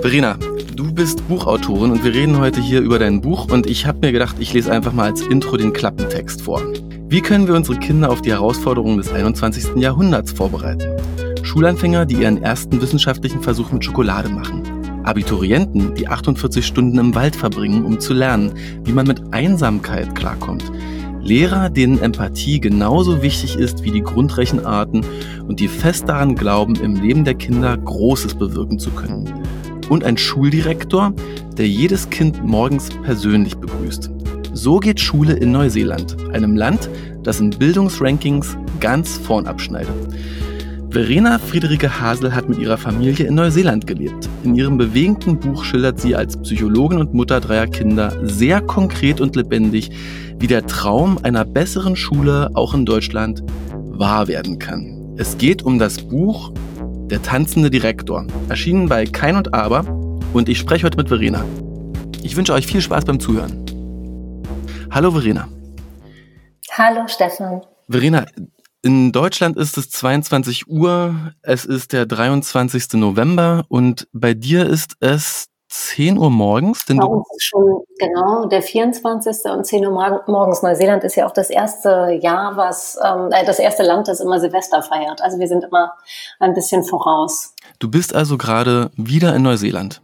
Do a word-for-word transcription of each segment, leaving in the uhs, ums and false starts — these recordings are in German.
Verena, du bist Buchautorin und wir reden heute hier über dein Buch und ich habe mir gedacht, ich lese einfach mal als Intro den Klappentext vor. Wie können wir unsere Kinder auf die Herausforderungen des einundzwanzigsten. Jahrhunderts vorbereiten? Schulanfänger, die ihren ersten wissenschaftlichen Versuch mit Schokolade machen. Abiturienten, die achtundvierzig Stunden im Wald verbringen, um zu lernen, wie man mit Einsamkeit klarkommt. Lehrer, denen Empathie genauso wichtig ist wie die Grundrechenarten und die fest daran glauben, im Leben der Kinder Großes bewirken zu können. Und ein Schuldirektor, der jedes Kind morgens persönlich begrüßt. So geht Schule in Neuseeland, einem Land, das in Bildungsrankings ganz vorn abschneidet. Verena Friederike Hasel hat mit ihrer Familie in Neuseeland gelebt. In ihrem bewegenden Buch schildert sie als Psychologin und Mutter dreier Kinder sehr konkret und lebendig, wie der Traum einer besseren Schule auch in Deutschland wahr werden kann. Es geht um das Buch Der tanzende Direktor, erschienen bei Kein und Aber, und ich spreche heute mit Verena. Ich wünsche euch viel Spaß beim Zuhören. Hallo Verena. Hallo Stefan. Verena, in Deutschland ist es zweiundzwanzig Uhr, es ist der dreiundzwanzigsten November und bei dir ist es zehn Uhr morgens? Denn Bei du uns ist schon genau der vierundzwanzigste und zehn Uhr morgen- morgens. Neuseeland ist ja auch das erste Jahr, was ähm, äh, das erste Land, das immer Silvester feiert. Also wir sind immer ein bisschen voraus. Du bist also gerade wieder in Neuseeland.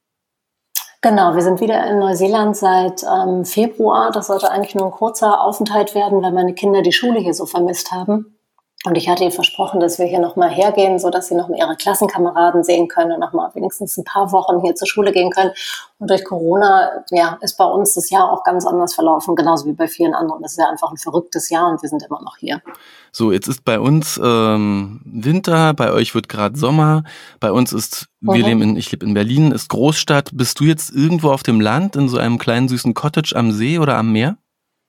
Genau, wir sind wieder in Neuseeland seit ähm, Februar. Das sollte eigentlich nur ein kurzer Aufenthalt werden, weil meine Kinder die Schule hier so vermisst haben. Und ich hatte ihnen versprochen, dass wir hier nochmal hergehen, sodass sie noch mal ihre Klassenkameraden sehen können und nochmal wenigstens ein paar Wochen hier zur Schule gehen können. Und durch Corona, ja, ist bei uns das Jahr auch ganz anders verlaufen, genauso wie bei vielen anderen. Das ist ja einfach ein verrücktes Jahr und wir sind immer noch hier. So, jetzt ist bei uns ähm, Winter, bei euch wird gerade Sommer, bei uns ist, wir Mhm. leben in, ich lebe in Berlin, ist Großstadt. Bist du jetzt irgendwo auf dem Land, in so einem kleinen süßen Cottage am See oder am Meer?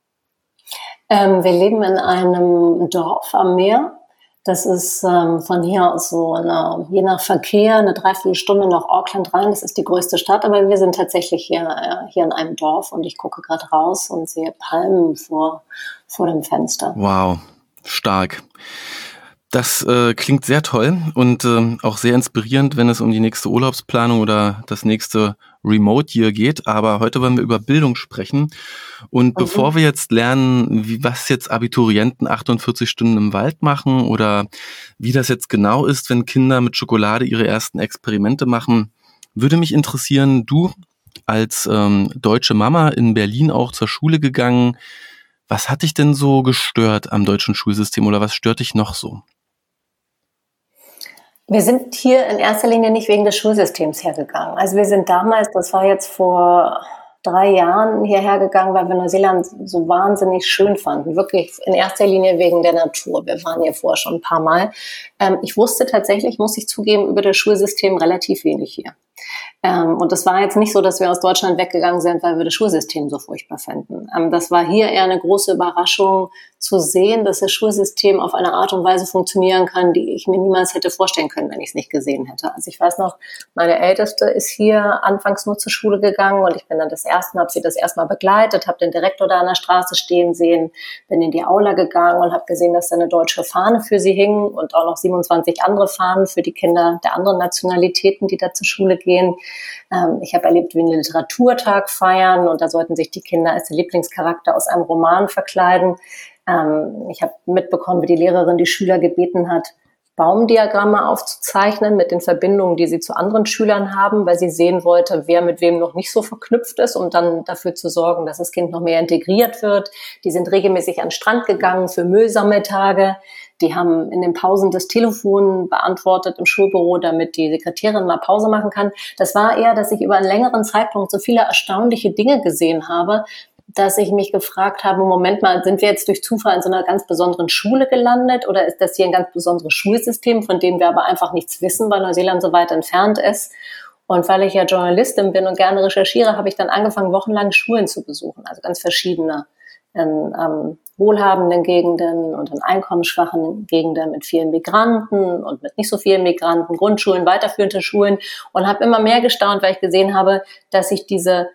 Ähm, wir leben in einem Dorf am Meer. Das ist ähm, von hier aus so eine, je nach Verkehr eine Dreiviertelstunde nach Auckland rein. Das ist die größte Stadt, aber wir sind tatsächlich hier, äh, hier in einem Dorf und ich gucke gerade raus und sehe Palmen vor, vor dem Fenster. Wow, stark. Das äh, klingt sehr toll und ähm, auch sehr inspirierend, wenn es um die nächste Urlaubsplanung oder das nächste Remote Year geht. Aber heute wollen wir über Bildung sprechen. Und Mhm. bevor wir jetzt lernen, wie, was jetzt Abiturienten achtundvierzig Stunden im Wald machen oder wie das jetzt genau ist, wenn Kinder mit Schokolade ihre ersten Experimente machen, würde mich interessieren, du als ähm, deutsche Mama in Berlin auch zur Schule gegangen, was hat dich denn so gestört am deutschen Schulsystem oder was stört dich noch so? Wir sind hier in erster Linie nicht wegen des Schulsystems hergegangen. Also wir sind damals, das war jetzt vor drei Jahren hierher gegangen, weil wir Neuseeland so wahnsinnig schön fanden. Wirklich in erster Linie wegen der Natur. Wir waren hier vorher schon ein paar Mal. Ähm, ich wusste tatsächlich, muss ich zugeben, über das Schulsystem relativ wenig hier. Ähm, und das war jetzt nicht so, dass wir aus Deutschland weggegangen sind, weil wir das Schulsystem so furchtbar fänden. Ähm, das war hier eher eine große Überraschung zu sehen, dass das Schulsystem auf eine Art und Weise funktionieren kann, die ich mir niemals hätte vorstellen können, wenn ich es nicht gesehen hätte. Also ich weiß noch, meine Älteste ist hier anfangs nur zur Schule gegangen und ich bin dann das erste Mal, habe sie das erstmal begleitet, habe den Direktor da an der Straße stehen sehen, bin in die Aula gegangen und habe gesehen, dass da eine deutsche Fahne für sie hing und auch noch siebenundzwanzig andere Fahnen für die Kinder der anderen Nationalitäten, die da zur Schule gehen. Ähm, ich habe erlebt, wie einen Literaturtag feiern und da sollten sich die Kinder als Lieblingscharakter aus einem Roman verkleiden. Ähm, ich habe mitbekommen, wie die Lehrerin die Schüler gebeten hat, Baumdiagramme aufzuzeichnen mit den Verbindungen, die sie zu anderen Schülern haben, weil sie sehen wollte, wer mit wem noch nicht so verknüpft ist, um dann dafür zu sorgen, dass das Kind noch mehr integriert wird. Die sind regelmäßig an den Strand gegangen für Müllsammeltage. Die haben in den Pausen das Telefon beantwortet im Schulbüro, damit die Sekretärin mal Pause machen kann. Das war eher, dass ich über einen längeren Zeitpunkt so viele erstaunliche Dinge gesehen habe, dass ich mich gefragt habe, Moment mal, sind wir jetzt durch Zufall in so einer ganz besonderen Schule gelandet oder ist das hier ein ganz besonderes Schulsystem, von dem wir aber einfach nichts wissen, weil Neuseeland so weit entfernt ist? Und weil ich ja Journalistin bin und gerne recherchiere, habe ich dann angefangen, wochenlang Schulen zu besuchen, also ganz verschiedene in ähm, wohlhabenden Gegenden und in einkommensschwachen Gegenden mit vielen Migranten und mit nicht so vielen Migranten, Grundschulen, weiterführende Schulen und habe immer mehr gestaunt, weil ich gesehen habe, dass sich diese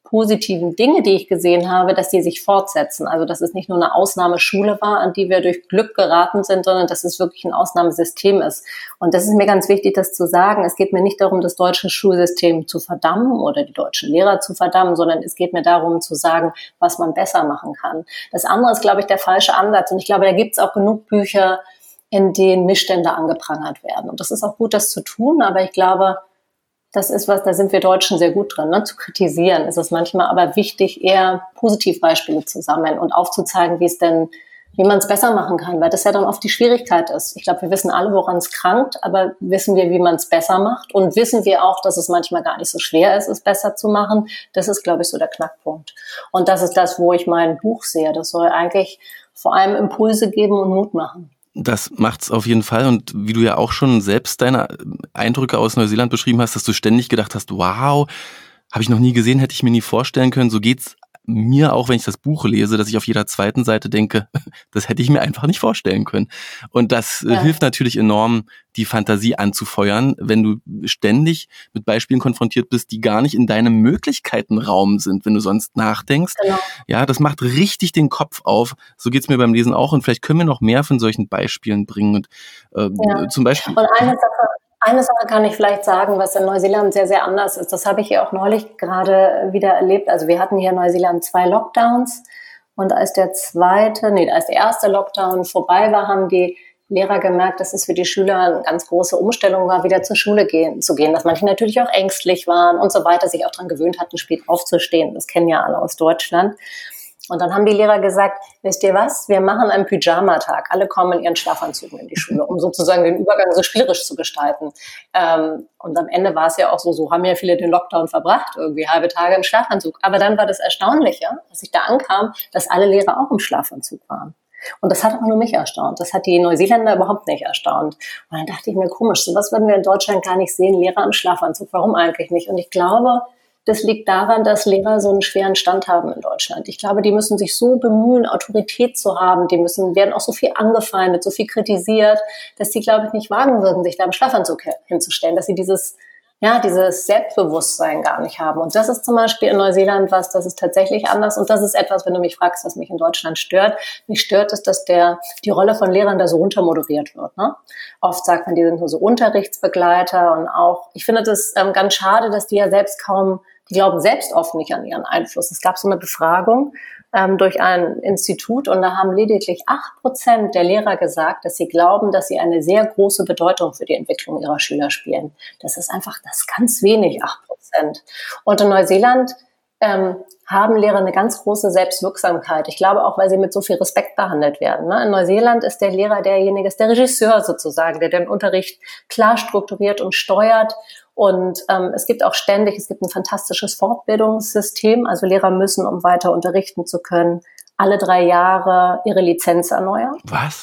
positiven Dinge, die ich gesehen habe, dass die sich fortsetzen. Also dass es nicht nur eine Ausnahmeschule war, an die wir durch Glück geraten sind, sondern dass es wirklich ein Ausnahmesystem ist. Und das ist mir ganz wichtig, das zu sagen. Es geht mir nicht darum, das deutsche Schulsystem zu verdammen oder die deutschen Lehrer zu verdammen, sondern es geht mir darum zu sagen, was man besser machen kann. Das andere ist, glaube ich, der falsche Ansatz. Und ich glaube, da gibt es auch genug Bücher, in denen Missstände angeprangert werden. Und das ist auch gut, das zu tun, aber ich glaube, das ist was, da sind wir Deutschen sehr gut drin, ne? Zu kritisieren ist es manchmal aber wichtig, eher Positivbeispiele zu sammeln und aufzuzeigen, wie es denn, wie man es besser machen kann, weil das ja dann oft die Schwierigkeit ist. Ich glaube, wir wissen alle, woran es krankt, aber wissen wir, wie man es besser macht und wissen wir auch, dass es manchmal gar nicht so schwer ist, es besser zu machen. Das ist, glaube ich, so der Knackpunkt. Und das ist das, wo ich mein Buch sehe. Das soll eigentlich vor allem Impulse geben und Mut machen. Das macht's auf jeden Fall. Und wie du ja auch schon selbst deine Eindrücke aus Neuseeland beschrieben hast, dass du ständig gedacht hast, wow, habe ich noch nie gesehen, hätte ich mir nie vorstellen können. So geht's mir auch, wenn ich das Buch lese, dass ich auf jeder zweiten Seite denke, das hätte ich mir einfach nicht vorstellen können. Und das ja. hilft natürlich enorm, die Fantasie anzufeuern, wenn du ständig mit Beispielen konfrontiert bist, die gar nicht in deinem Möglichkeitenraum sind, wenn du sonst nachdenkst. Genau. Ja, das macht richtig den Kopf auf. So geht's mir beim Lesen auch. Und vielleicht können wir noch mehr von solchen Beispielen bringen. Und, äh, ja. zum Beispiel. Und eine Sache, Eine Sache kann ich vielleicht sagen, was in Neuseeland sehr, sehr anders ist. Das habe ich ja auch neulich gerade wieder erlebt. Also wir hatten hier in Neuseeland zwei Lockdowns und als der zweite, nee, als der erste Lockdown vorbei war, haben die Lehrer gemerkt, dass es für die Schüler eine ganz große Umstellung war, wieder zur Schule gehen, zu gehen. Dass manche natürlich auch ängstlich waren und so weiter, sich auch daran gewöhnt hatten, spät aufzustehen. Das kennen ja alle aus Deutschland. Und dann haben die Lehrer gesagt, wisst ihr was, wir machen einen Pyjama-Tag. Alle kommen in ihren Schlafanzügen in die Schule, um sozusagen den Übergang so spielerisch zu gestalten. Ähm, und am Ende war es ja auch so, so haben ja viele den Lockdown verbracht, irgendwie halbe Tage im Schlafanzug. Aber dann war das Erstaunliche, als ich da ankam, dass alle Lehrer auch im Schlafanzug waren. Und das hat auch nur mich erstaunt. Das hat die Neuseeländer überhaupt nicht erstaunt. Und dann dachte ich mir, komisch, sowas würden wir in Deutschland gar nicht sehen, Lehrer im Schlafanzug. Warum eigentlich nicht? Und ich glaube, das liegt daran, dass Lehrer so einen schweren Stand haben in Deutschland. Ich glaube, die müssen sich so bemühen, Autorität zu haben. Die müssen, werden auch so viel angefeindet, so viel kritisiert, dass sie, glaube ich, nicht wagen würden, sich da im Schlafanzug hinzustellen, dass sie dieses, ja, dieses Selbstbewusstsein gar nicht haben. Und das ist zum Beispiel in Neuseeland was, das ist tatsächlich anders. Und das ist etwas, wenn du mich fragst, was mich in Deutschland stört. Mich stört es, dass der, die Rolle von Lehrern da so runtermoderiert wird, ne? Oft sagt man, die sind nur so Unterrichtsbegleiter und auch, ich finde das ähm, ganz schade, dass die ja selbst kaum, die glauben selbst oft nicht an ihren Einfluss. Es gab so eine Befragung ähm, durch ein Institut und da haben lediglich acht Prozent der Lehrer gesagt, dass sie glauben, dass sie eine sehr große Bedeutung für die Entwicklung ihrer Schüler spielen. Das ist einfach, das ist ganz wenig, acht Prozent. Und in Neuseeland ähm, haben Lehrer eine ganz große Selbstwirksamkeit. Ich glaube auch, weil sie mit so viel Respekt behandelt werden. Ne? In Neuseeland ist der Lehrer derjenige, ist der Regisseur sozusagen, der den Unterricht klar strukturiert und steuert. Und ähm, es gibt auch ständig, es gibt ein fantastisches Fortbildungssystem. Also Lehrer müssen, um weiter unterrichten zu können, alle drei Jahre ihre Lizenz erneuern. Was?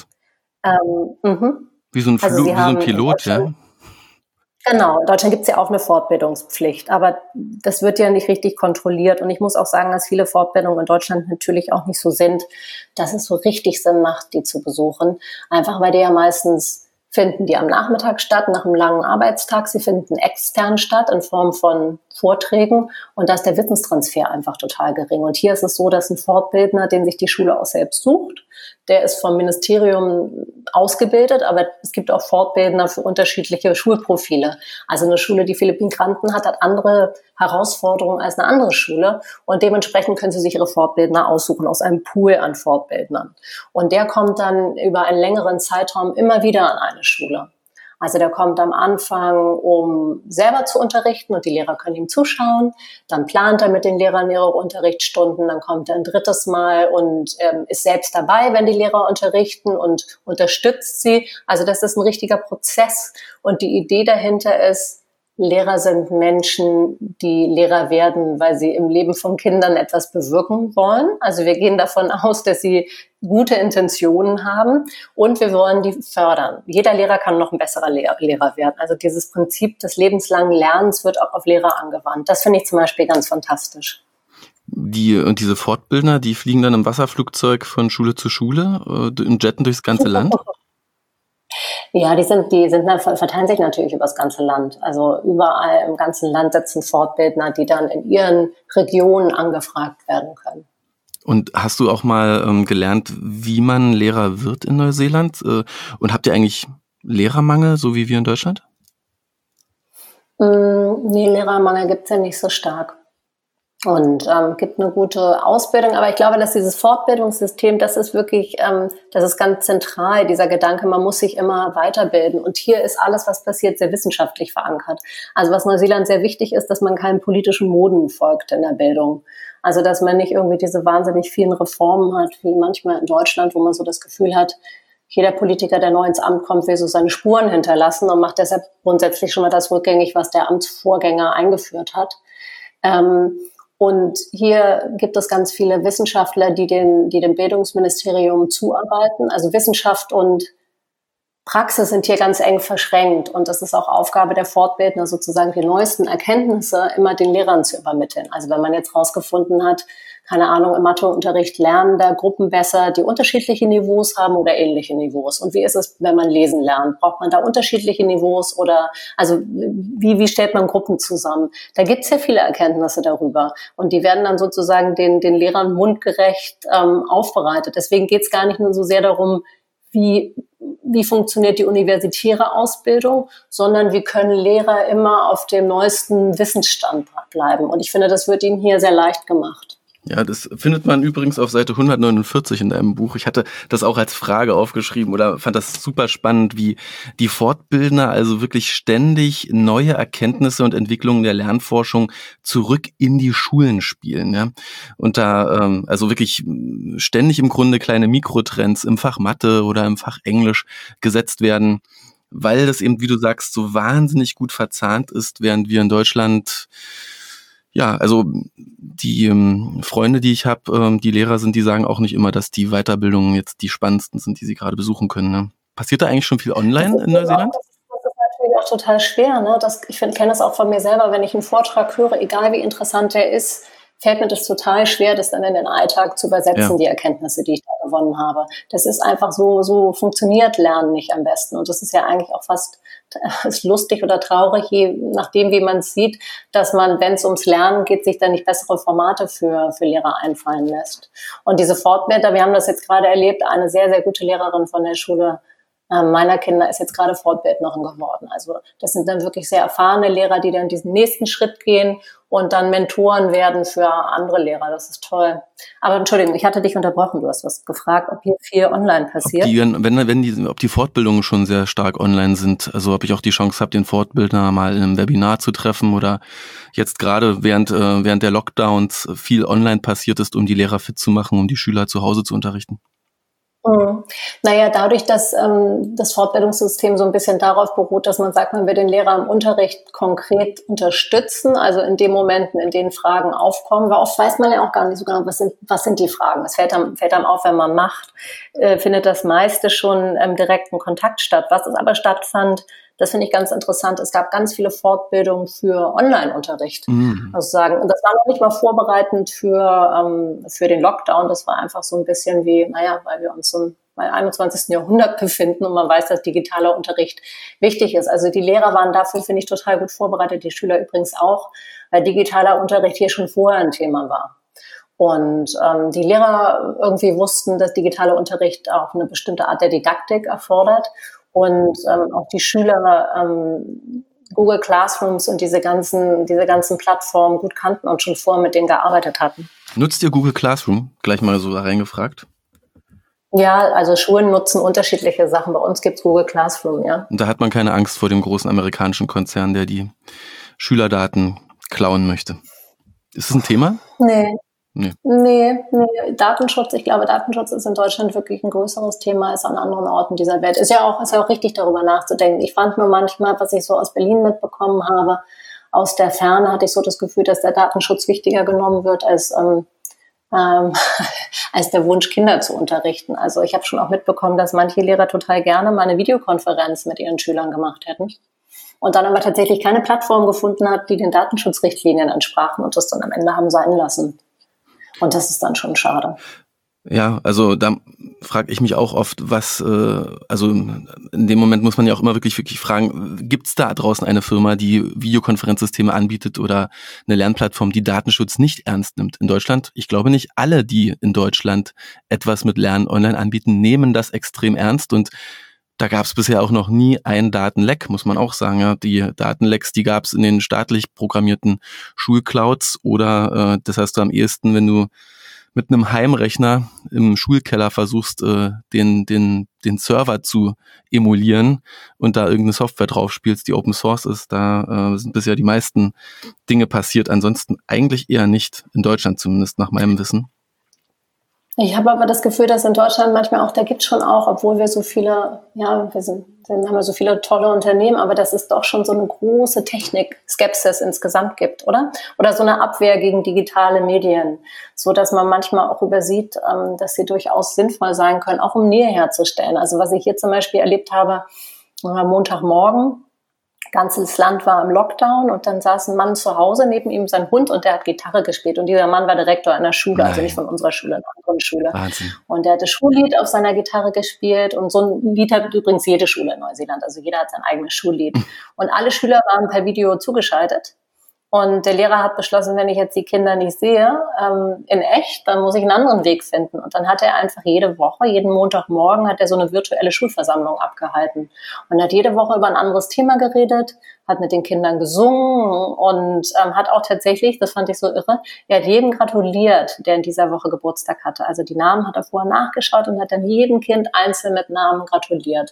Ähm, mhm. Wie so ein, Flu- also wie so ein Pilot, ja? Genau, in Deutschland gibt es ja auch eine Fortbildungspflicht, aber das wird ja nicht richtig kontrolliert. Und ich muss auch sagen, dass viele Fortbildungen in Deutschland natürlich auch nicht so sind, dass es so richtig Sinn macht, die zu besuchen. Einfach weil die ja meistens finden die am Nachmittag statt, nach einem langen Arbeitstag. Sie finden extern statt in Form von Vorträgen und da ist der Wissenstransfer einfach total gering. Und hier ist es so, dass ein Fortbildner, den sich die Schule auch selbst sucht, der ist vom Ministerium ausgebildet, aber es gibt auch Fortbildner für unterschiedliche Schulprofile. Also eine Schule, die viele Migranten hat, hat andere Herausforderungen als eine andere Schule und dementsprechend können sie sich ihre Fortbildner aussuchen aus einem Pool an Fortbildnern. Und der kommt dann über einen längeren Zeitraum immer wieder an eine Schule. Also der kommt am Anfang, um selber zu unterrichten und die Lehrer können ihm zuschauen. Dann plant er mit den Lehrern ihre Unterrichtsstunden. Dann kommt er ein drittes Mal und ähm, ist selbst dabei, wenn die Lehrer unterrichten und unterstützt sie. Also das ist ein richtiger Prozess. Und die Idee dahinter ist, Lehrer sind Menschen, die Lehrer werden, weil sie im Leben von Kindern etwas bewirken wollen. Also wir gehen davon aus, dass sie gute Intentionen haben und wir wollen die fördern. Jeder Lehrer kann noch ein besserer Lehr- Lehrer werden. Also dieses Prinzip des lebenslangen Lernens wird auch auf Lehrer angewandt. Das finde ich zum Beispiel ganz fantastisch. Die, und diese Fortbildner, die fliegen dann im Wasserflugzeug von Schule zu Schule und jetten durchs ganze Land? Ja, die sind, die sind, verteilen sich natürlich über das ganze Land. Also überall im ganzen Land sitzen Fortbildner, die dann in ihren Regionen angefragt werden können. Und hast du auch mal ähm, gelernt, wie man Lehrer wird in Neuseeland? Äh, und habt ihr eigentlich Lehrermangel, so wie wir in Deutschland? Mm, nee, Lehrermangel gibt's ja nicht so stark. Und ähm, gibt eine gute Ausbildung, aber ich glaube, dass dieses Fortbildungssystem, das ist wirklich, ähm, das ist ganz zentral, dieser Gedanke, man muss sich immer weiterbilden. Und hier ist alles, was passiert, sehr wissenschaftlich verankert. Also was Neuseeland sehr wichtig ist, dass man keinen politischen Moden folgt in der Bildung. Also dass man nicht irgendwie diese wahnsinnig vielen Reformen hat, wie manchmal in Deutschland, wo man so das Gefühl hat, jeder Politiker, der neu ins Amt kommt, will so seine Spuren hinterlassen und macht deshalb grundsätzlich schon mal das rückgängig, was der Amtsvorgänger eingeführt hat. Ähm, Und hier gibt es ganz viele Wissenschaftler, die, den, die dem Bildungsministerium zuarbeiten. Also Wissenschaft und Praxis sind hier ganz eng verschränkt. Und das ist auch Aufgabe der Fortbildner, sozusagen die neuesten Erkenntnisse immer den Lehrern zu übermitteln. Also wenn man jetzt rausgefunden hat, keine Ahnung, im Matheunterricht lernen da Gruppen besser, die unterschiedliche Niveaus haben oder ähnliche Niveaus. Und wie ist es, wenn man lesen lernt? Braucht man da unterschiedliche Niveaus oder, also wie, wie stellt man Gruppen zusammen? Da gibt es ja viele Erkenntnisse darüber. Und die werden dann sozusagen den, den Lehrern mundgerecht ähm, aufbereitet. Deswegen geht es gar nicht nur so sehr darum, wie, wie funktioniert die universitäre Ausbildung, sondern wie können Lehrer immer auf dem neuesten Wissensstand bleiben. Und ich finde, das wird ihnen hier sehr leicht gemacht. Ja, das findet man übrigens auf Seite hundertneunundvierzig in deinem Buch. Ich hatte das auch als Frage aufgeschrieben oder fand das super spannend, wie die Fortbildner also wirklich ständig neue Erkenntnisse und Entwicklungen der Lernforschung zurück in die Schulen spielen. Ja? Und da ähm, also wirklich ständig im Grunde kleine Mikrotrends im Fach Mathe oder im Fach Englisch gesetzt werden, weil das eben, wie du sagst, so wahnsinnig gut verzahnt ist, während wir in Deutschland ja, also die ähm, Freunde, die ich habe, ähm, die Lehrer sind, die sagen auch nicht immer, dass die Weiterbildungen jetzt die spannendsten sind, die sie gerade besuchen können. Ne? Passiert da eigentlich schon viel online in Neuseeland? Das ist, das ist natürlich auch total schwer. Ne? Das, ich kenne das auch von mir selber, wenn ich einen Vortrag höre, egal wie interessant der ist, fällt mir das total schwer, das dann in den Alltag zu übersetzen, ja. Die Erkenntnisse, die ich da gewonnen habe. Das ist einfach so, so funktioniert Lernen nicht am besten. Und das ist ja eigentlich auch fast ist lustig oder traurig, je nachdem, wie man es sieht, dass man, wenn es ums Lernen geht, sich dann nicht bessere Formate für, für Lehrer einfallen lässt. Und diese Fortbildner, wir haben das jetzt gerade erlebt, eine sehr, sehr gute Lehrerin von der Schule meiner Kinder ist jetzt gerade Fortbildnerin geworden. Also das sind dann wirklich sehr erfahrene Lehrer, die dann diesen nächsten Schritt gehen und dann Mentoren werden für andere Lehrer. Das ist toll. Aber Entschuldigung, ich hatte dich unterbrochen. Du hast was gefragt, ob hier viel online passiert. Ob die, wenn, wenn die, ob die Fortbildungen schon sehr stark online sind. Also ob ich auch die Chance habe, den Fortbildner mal in einem Webinar zu treffen oder jetzt gerade während, äh, während der Lockdowns viel online passiert ist, um die Lehrer fit zu machen, um die Schüler zu Hause zu unterrichten. Mhm. Naja, dadurch, dass ähm, das Fortbildungssystem so ein bisschen darauf beruht, dass man sagt, man will den Lehrer im Unterricht konkret unterstützen, also in den Momenten, in denen Fragen aufkommen, weil oft weiß man ja auch gar nicht so genau, was sind, was sind die Fragen. Es fällt einem, fällt einem auf, wenn man macht, äh, findet das meiste schon im direkten Kontakt statt. Was es aber stattfand, das finde ich ganz interessant. Es gab ganz viele Fortbildungen für Online-Unterricht. Mhm. Also sagen, und das war noch nicht mal vorbereitend für, ähm, für den Lockdown. Das war einfach so ein bisschen wie, naja, weil wir uns im einundzwanzigsten Jahrhundert befinden und man weiß, dass digitaler Unterricht wichtig ist. Also die Lehrer waren dafür, finde ich, total gut vorbereitet. Die Schüler übrigens auch, weil digitaler Unterricht hier schon vorher ein Thema war. Und ähm, die Lehrer irgendwie wussten, dass digitaler Unterricht auch eine bestimmte Art der Didaktik erfordert. Und ähm, auch die Schüler ähm, Google Classrooms und diese ganzen, diese ganzen Plattformen gut kannten und schon vorher mit denen gearbeitet hatten. Nutzt ihr Google Classroom? Gleich mal so reingefragt. Ja, also Schulen nutzen unterschiedliche Sachen. Bei uns gibt's Google Classroom, ja. Und da hat man keine Angst vor dem großen amerikanischen Konzern, der die Schülerdaten klauen möchte. Ist das ein Thema? Nee. Nee. nee, nee, Datenschutz, ich glaube, Datenschutz ist in Deutschland wirklich ein größeres Thema als an anderen Orten dieser Welt. Ist ja auch, ist ja auch richtig, darüber nachzudenken. Ich fand nur manchmal, was ich so aus Berlin mitbekommen habe, aus der Ferne hatte ich so das Gefühl, dass der Datenschutz wichtiger genommen wird als, ähm, ähm, als der Wunsch, Kinder zu unterrichten. Also ich habe schon auch mitbekommen, dass manche Lehrer total gerne mal eine Videokonferenz mit ihren Schülern gemacht hätten. Und dann aber tatsächlich keine Plattform gefunden hat, die den Datenschutzrichtlinien entsprachen und das dann am Ende haben sein lassen. Und das ist dann schon schade. Ja, also da frage ich mich auch oft, was, äh, also in dem Moment muss man ja auch immer wirklich, wirklich fragen, gibt es da draußen eine Firma, die Videokonferenzsysteme anbietet oder eine Lernplattform, die Datenschutz nicht ernst nimmt in Deutschland? Ich glaube nicht alle, die in Deutschland etwas mit Lernen online anbieten, nehmen das extrem ernst und da gab es bisher auch noch nie ein Datenleck, muss man auch sagen. Ja. Die Datenlecks, die gab es in den staatlich programmierten Schulclouds oder äh, das heißt du am ehesten, wenn du mit einem Heimrechner im Schulkeller versuchst, äh, den, den, den Server zu emulieren und da irgendeine Software drauf spielst, die Open Source ist, da äh, sind bisher die meisten Dinge passiert. Ansonsten eigentlich eher nicht, in Deutschland zumindest, nach meinem Wissen. Ich habe aber das Gefühl, dass in Deutschland manchmal auch, da gibt es schon auch, obwohl wir so viele, ja, wir sind, dann haben wir so viele tolle Unternehmen, aber dass es doch schon so eine große Technik-Skepsis insgesamt gibt, oder? Oder so eine Abwehr gegen digitale Medien, so dass man manchmal auch übersieht, ähm, dass sie durchaus sinnvoll sein können, auch um Nähe herzustellen. Also was ich hier zum Beispiel erlebt habe, war Montagmorgen, ganzes Land war im Lockdown und dann saß ein Mann zu Hause, neben ihm sein Hund und der hat Gitarre gespielt und dieser Mann war Direktor einer Schule, Nein. Also nicht von unserer Schule, einer anderen Schule. Wahnsinn. Und der hatte Schullied auf seiner Gitarre gespielt und so ein Lied hat übrigens jede Schule in Neuseeland, also jeder hat sein eigenes Schullied. Und alle Schüler waren per Video zugeschaltet. Und der Lehrer hat beschlossen, wenn ich jetzt die Kinder nicht sehe, ähm, in echt, dann muss ich einen anderen Weg finden. Und dann hat er einfach jede Woche, jeden Montagmorgen hat er so eine virtuelle Schulversammlung abgehalten. Und hat jede Woche über ein anderes Thema geredet, hat mit den Kindern gesungen und ähm, hat auch tatsächlich, das fand ich so irre, er hat jedem gratuliert, der in dieser Woche Geburtstag hatte. Also die Namen hat er vorher nachgeschaut und hat dann jedem Kind einzeln mit Namen gratuliert.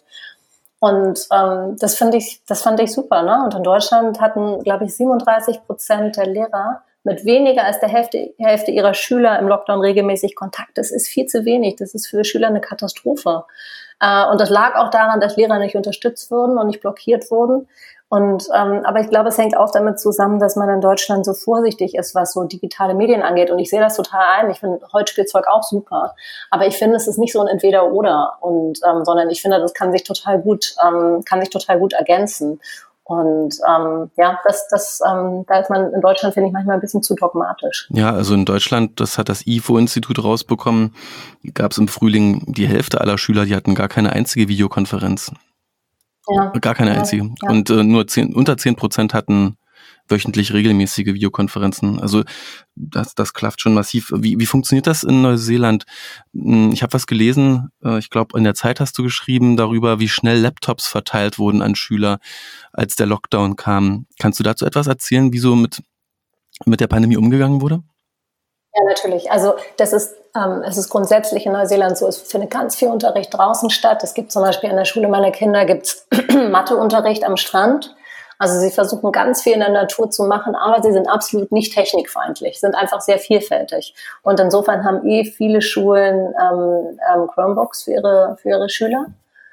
Und ähm, das finde ich, das fand ich super, ne? Und in Deutschland hatten, glaube ich, siebenunddreißig Prozent der Lehrer mit weniger als der Hälfte, Hälfte ihrer Schüler im Lockdown regelmäßig Kontakt. Das ist viel zu wenig. Das ist für Schüler eine Katastrophe. Äh, und das lag auch daran, dass Lehrer nicht unterstützt wurden und nicht blockiert wurden. Und ähm, aber ich glaube, es hängt auch damit zusammen, dass man in Deutschland so vorsichtig ist, was so digitale Medien angeht. Und ich sehe das total ein. Ich finde Holzspielzeug auch super. Aber ich finde, es ist nicht so ein Entweder-Oder. Und ähm, sondern ich finde, das kann sich total gut, ähm, kann sich total gut ergänzen. Und ähm, ja, das, das, ähm, da ist man in Deutschland, finde ich, manchmal ein bisschen zu dogmatisch. Ja, also in Deutschland, das hat das I F O-Institut rausbekommen, gab es im Frühling die Hälfte aller Schüler, die hatten gar keine einzige Videokonferenz. Ja. Gar keine Ja, einzige. ja. Und äh, nur zehn, unter zehn Prozent hatten wöchentlich regelmäßige Videokonferenzen. Also das, das klafft schon massiv. Wie, wie funktioniert das in Neuseeland? Ich habe was gelesen, äh, ich glaube in der Zeit hast du geschrieben darüber, wie schnell Laptops verteilt wurden an Schüler, als der Lockdown kam. Kannst du dazu etwas erzählen, wie so mit, mit der Pandemie umgegangen wurde? Ja, natürlich. Also das ist, ähm, es ist grundsätzlich in Neuseeland so, es findet ganz viel Unterricht draußen statt. Es gibt zum Beispiel an der Schule meiner Kinder gibt's Matheunterricht am Strand. Also sie versuchen ganz viel in der Natur zu machen, aber sie sind absolut nicht technikfeindlich, sind einfach sehr vielfältig. Und insofern haben eh viele Schulen ähm, ähm, Chromebooks für ihre, für ihre Schüler.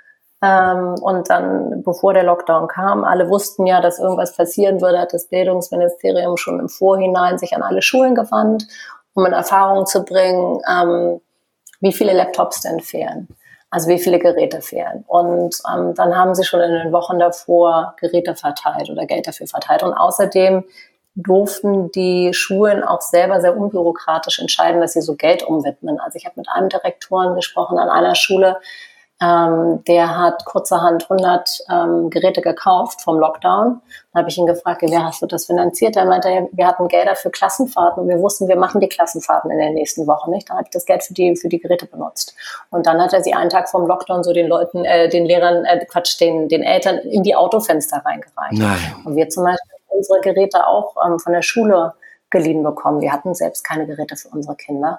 Ähm, und dann, bevor der Lockdown kam, alle wussten ja, dass irgendwas passieren würde, hat das Bildungsministerium schon im Vorhinein sich an alle Schulen gewandt, um in Erfahrung zu bringen, ähm, wie viele Laptops denn fehlen. Also wie viele Geräte fehlen. Und ähm, dann haben sie schon in den Wochen davor Geräte verteilt oder Geld dafür verteilt. Und außerdem durften die Schulen auch selber sehr unbürokratisch entscheiden, dass sie so Geld umwidmen. Also ich habe mit einem Direktoren gesprochen an einer Schule, ähm, der hat kurzerhand hundert ähm, Geräte gekauft vom Lockdown. Da habe ich ihn gefragt, wie hast du das finanziert? Er meinte, wir hatten Gelder für Klassenfahrten und wir wussten, wir machen die Klassenfahrten in den nächsten Wochen nicht. Dann habe ich das Geld für die für die Geräte benutzt. Und dann hat er sie einen Tag vom Lockdown so den Leuten, äh, den Lehrern, äh, Quatsch, den den Eltern in die Autofenster reingereicht. Nein. Und wir zum Beispiel unsere Geräte auch ähm, von der Schule geliehen bekommen. Wir hatten selbst keine Geräte für unsere Kinder.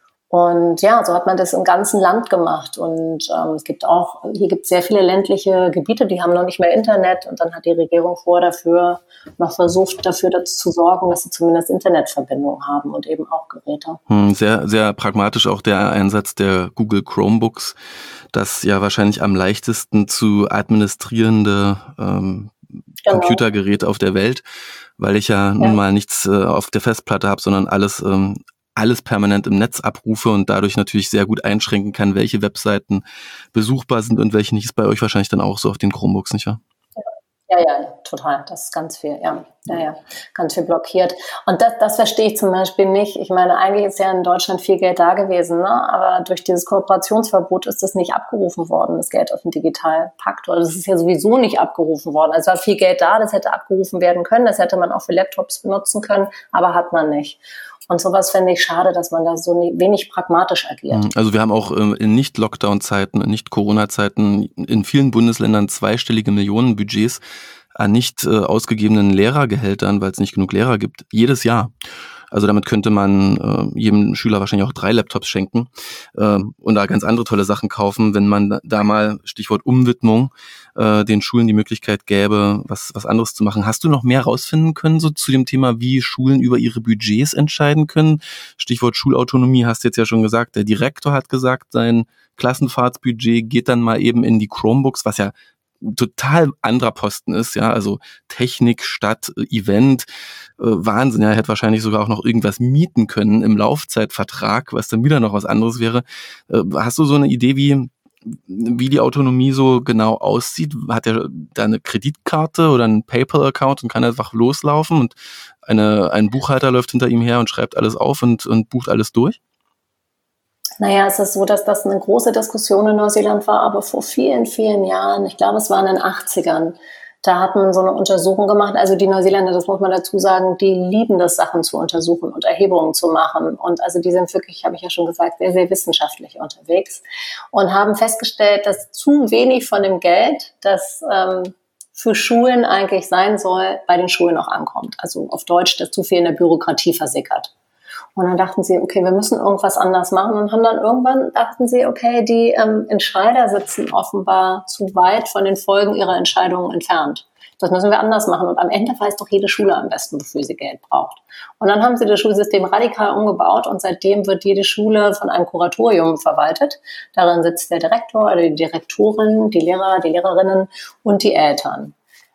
Und ja, so hat man das im ganzen Land gemacht. Und ähm, es gibt auch, hier gibt es sehr viele ländliche Gebiete, die haben noch nicht mehr Internet. Und dann hat die Regierung vor dafür noch versucht, dafür dazu zu sorgen, dass sie zumindest Internetverbindung haben und eben auch Geräte. Hm, sehr, sehr pragmatisch auch der Einsatz der Google Chromebooks, das ja wahrscheinlich am leichtesten zu administrierende ähm, Genau. Computergerät auf der Welt, weil ich ja, ja. nun mal nichts äh, auf der Festplatte habe, sondern alles ähm, alles permanent im Netz abrufe und dadurch natürlich sehr gut einschränken kann, welche Webseiten besuchbar sind und welche nicht. Ist bei euch wahrscheinlich dann auch so auf den Chromebooks, nicht wahr? Ja, ja, total. Das ist ganz viel, ja. Ja, ja, ganz viel blockiert. Und das, das verstehe ich zum Beispiel nicht. Ich meine, eigentlich ist ja in Deutschland viel Geld da gewesen, ne? Aber durch dieses Kooperationsverbot ist das nicht abgerufen worden, das Geld auf den Digitalpakt. Oder das ist ja sowieso nicht abgerufen worden. Also war viel Geld da, das hätte abgerufen werden können, das hätte man auch für Laptops benutzen können, aber hat man nicht. Und sowas fände ich schade, dass man da so wenig pragmatisch agiert. Also wir haben auch in Nicht-Lockdown-Zeiten, in Nicht-Corona-Zeiten in vielen Bundesländern zweistellige Millionenbudgets an nicht äh, ausgegebenen Lehrergehältern, weil es nicht genug Lehrer gibt, jedes Jahr. Also damit könnte man äh, jedem Schüler wahrscheinlich auch drei Laptops schenken äh, und da ganz andere tolle Sachen kaufen, wenn man da mal, Stichwort Umwidmung, äh, den Schulen die Möglichkeit gäbe, was was anderes zu machen. Hast du noch mehr rausfinden können so zu dem Thema, wie Schulen über ihre Budgets entscheiden können? Stichwort Schulautonomie hast du jetzt ja schon gesagt. Der Direktor hat gesagt, sein Klassenfahrtsbudget geht dann mal eben in die Chromebooks, was ja total anderer Posten ist, ja, also Technik statt Event, äh, Wahnsinn, ja, er hätte wahrscheinlich sogar auch noch irgendwas mieten können im Laufzeitvertrag, was dann wieder noch was anderes wäre. Äh, hast du so eine Idee, wie wie die Autonomie so genau aussieht? Hat er da eine Kreditkarte oder einen PayPal-Account und kann einfach loslaufen und eine ein Buchhalter läuft hinter ihm her und schreibt alles auf und und bucht alles durch? Naja, es ist so, dass das eine große Diskussion in Neuseeland war, aber vor vielen, vielen Jahren, ich glaube, es war in den achtzigern, da hat man so eine Untersuchung gemacht. Also die Neuseeländer, das muss man dazu sagen, die lieben das, Sachen zu untersuchen und Erhebungen zu machen. Und also die sind wirklich, habe ich ja schon gesagt, sehr, sehr wissenschaftlich unterwegs und haben festgestellt, dass zu wenig von dem Geld, das ähm, für Schulen eigentlich sein soll, bei den Schulen auch ankommt. Also auf Deutsch, dass zu viel in der Bürokratie versickert. Und dann dachten sie, okay, wir müssen irgendwas anders machen und haben dann irgendwann dachten sie, okay, die ähm, Entscheider sitzen offenbar zu weit von den Folgen ihrer Entscheidungen entfernt. Das müssen wir anders machen. Und am Ende weiß doch jede Schule am besten, wofür sie Geld braucht. Und dann haben sie das Schulsystem radikal umgebaut und seitdem wird jede Schule von einem Kuratorium verwaltet. Darin sitzt der Direktor oder die Direktorin, die Lehrer, die Lehrerinnen und die Eltern.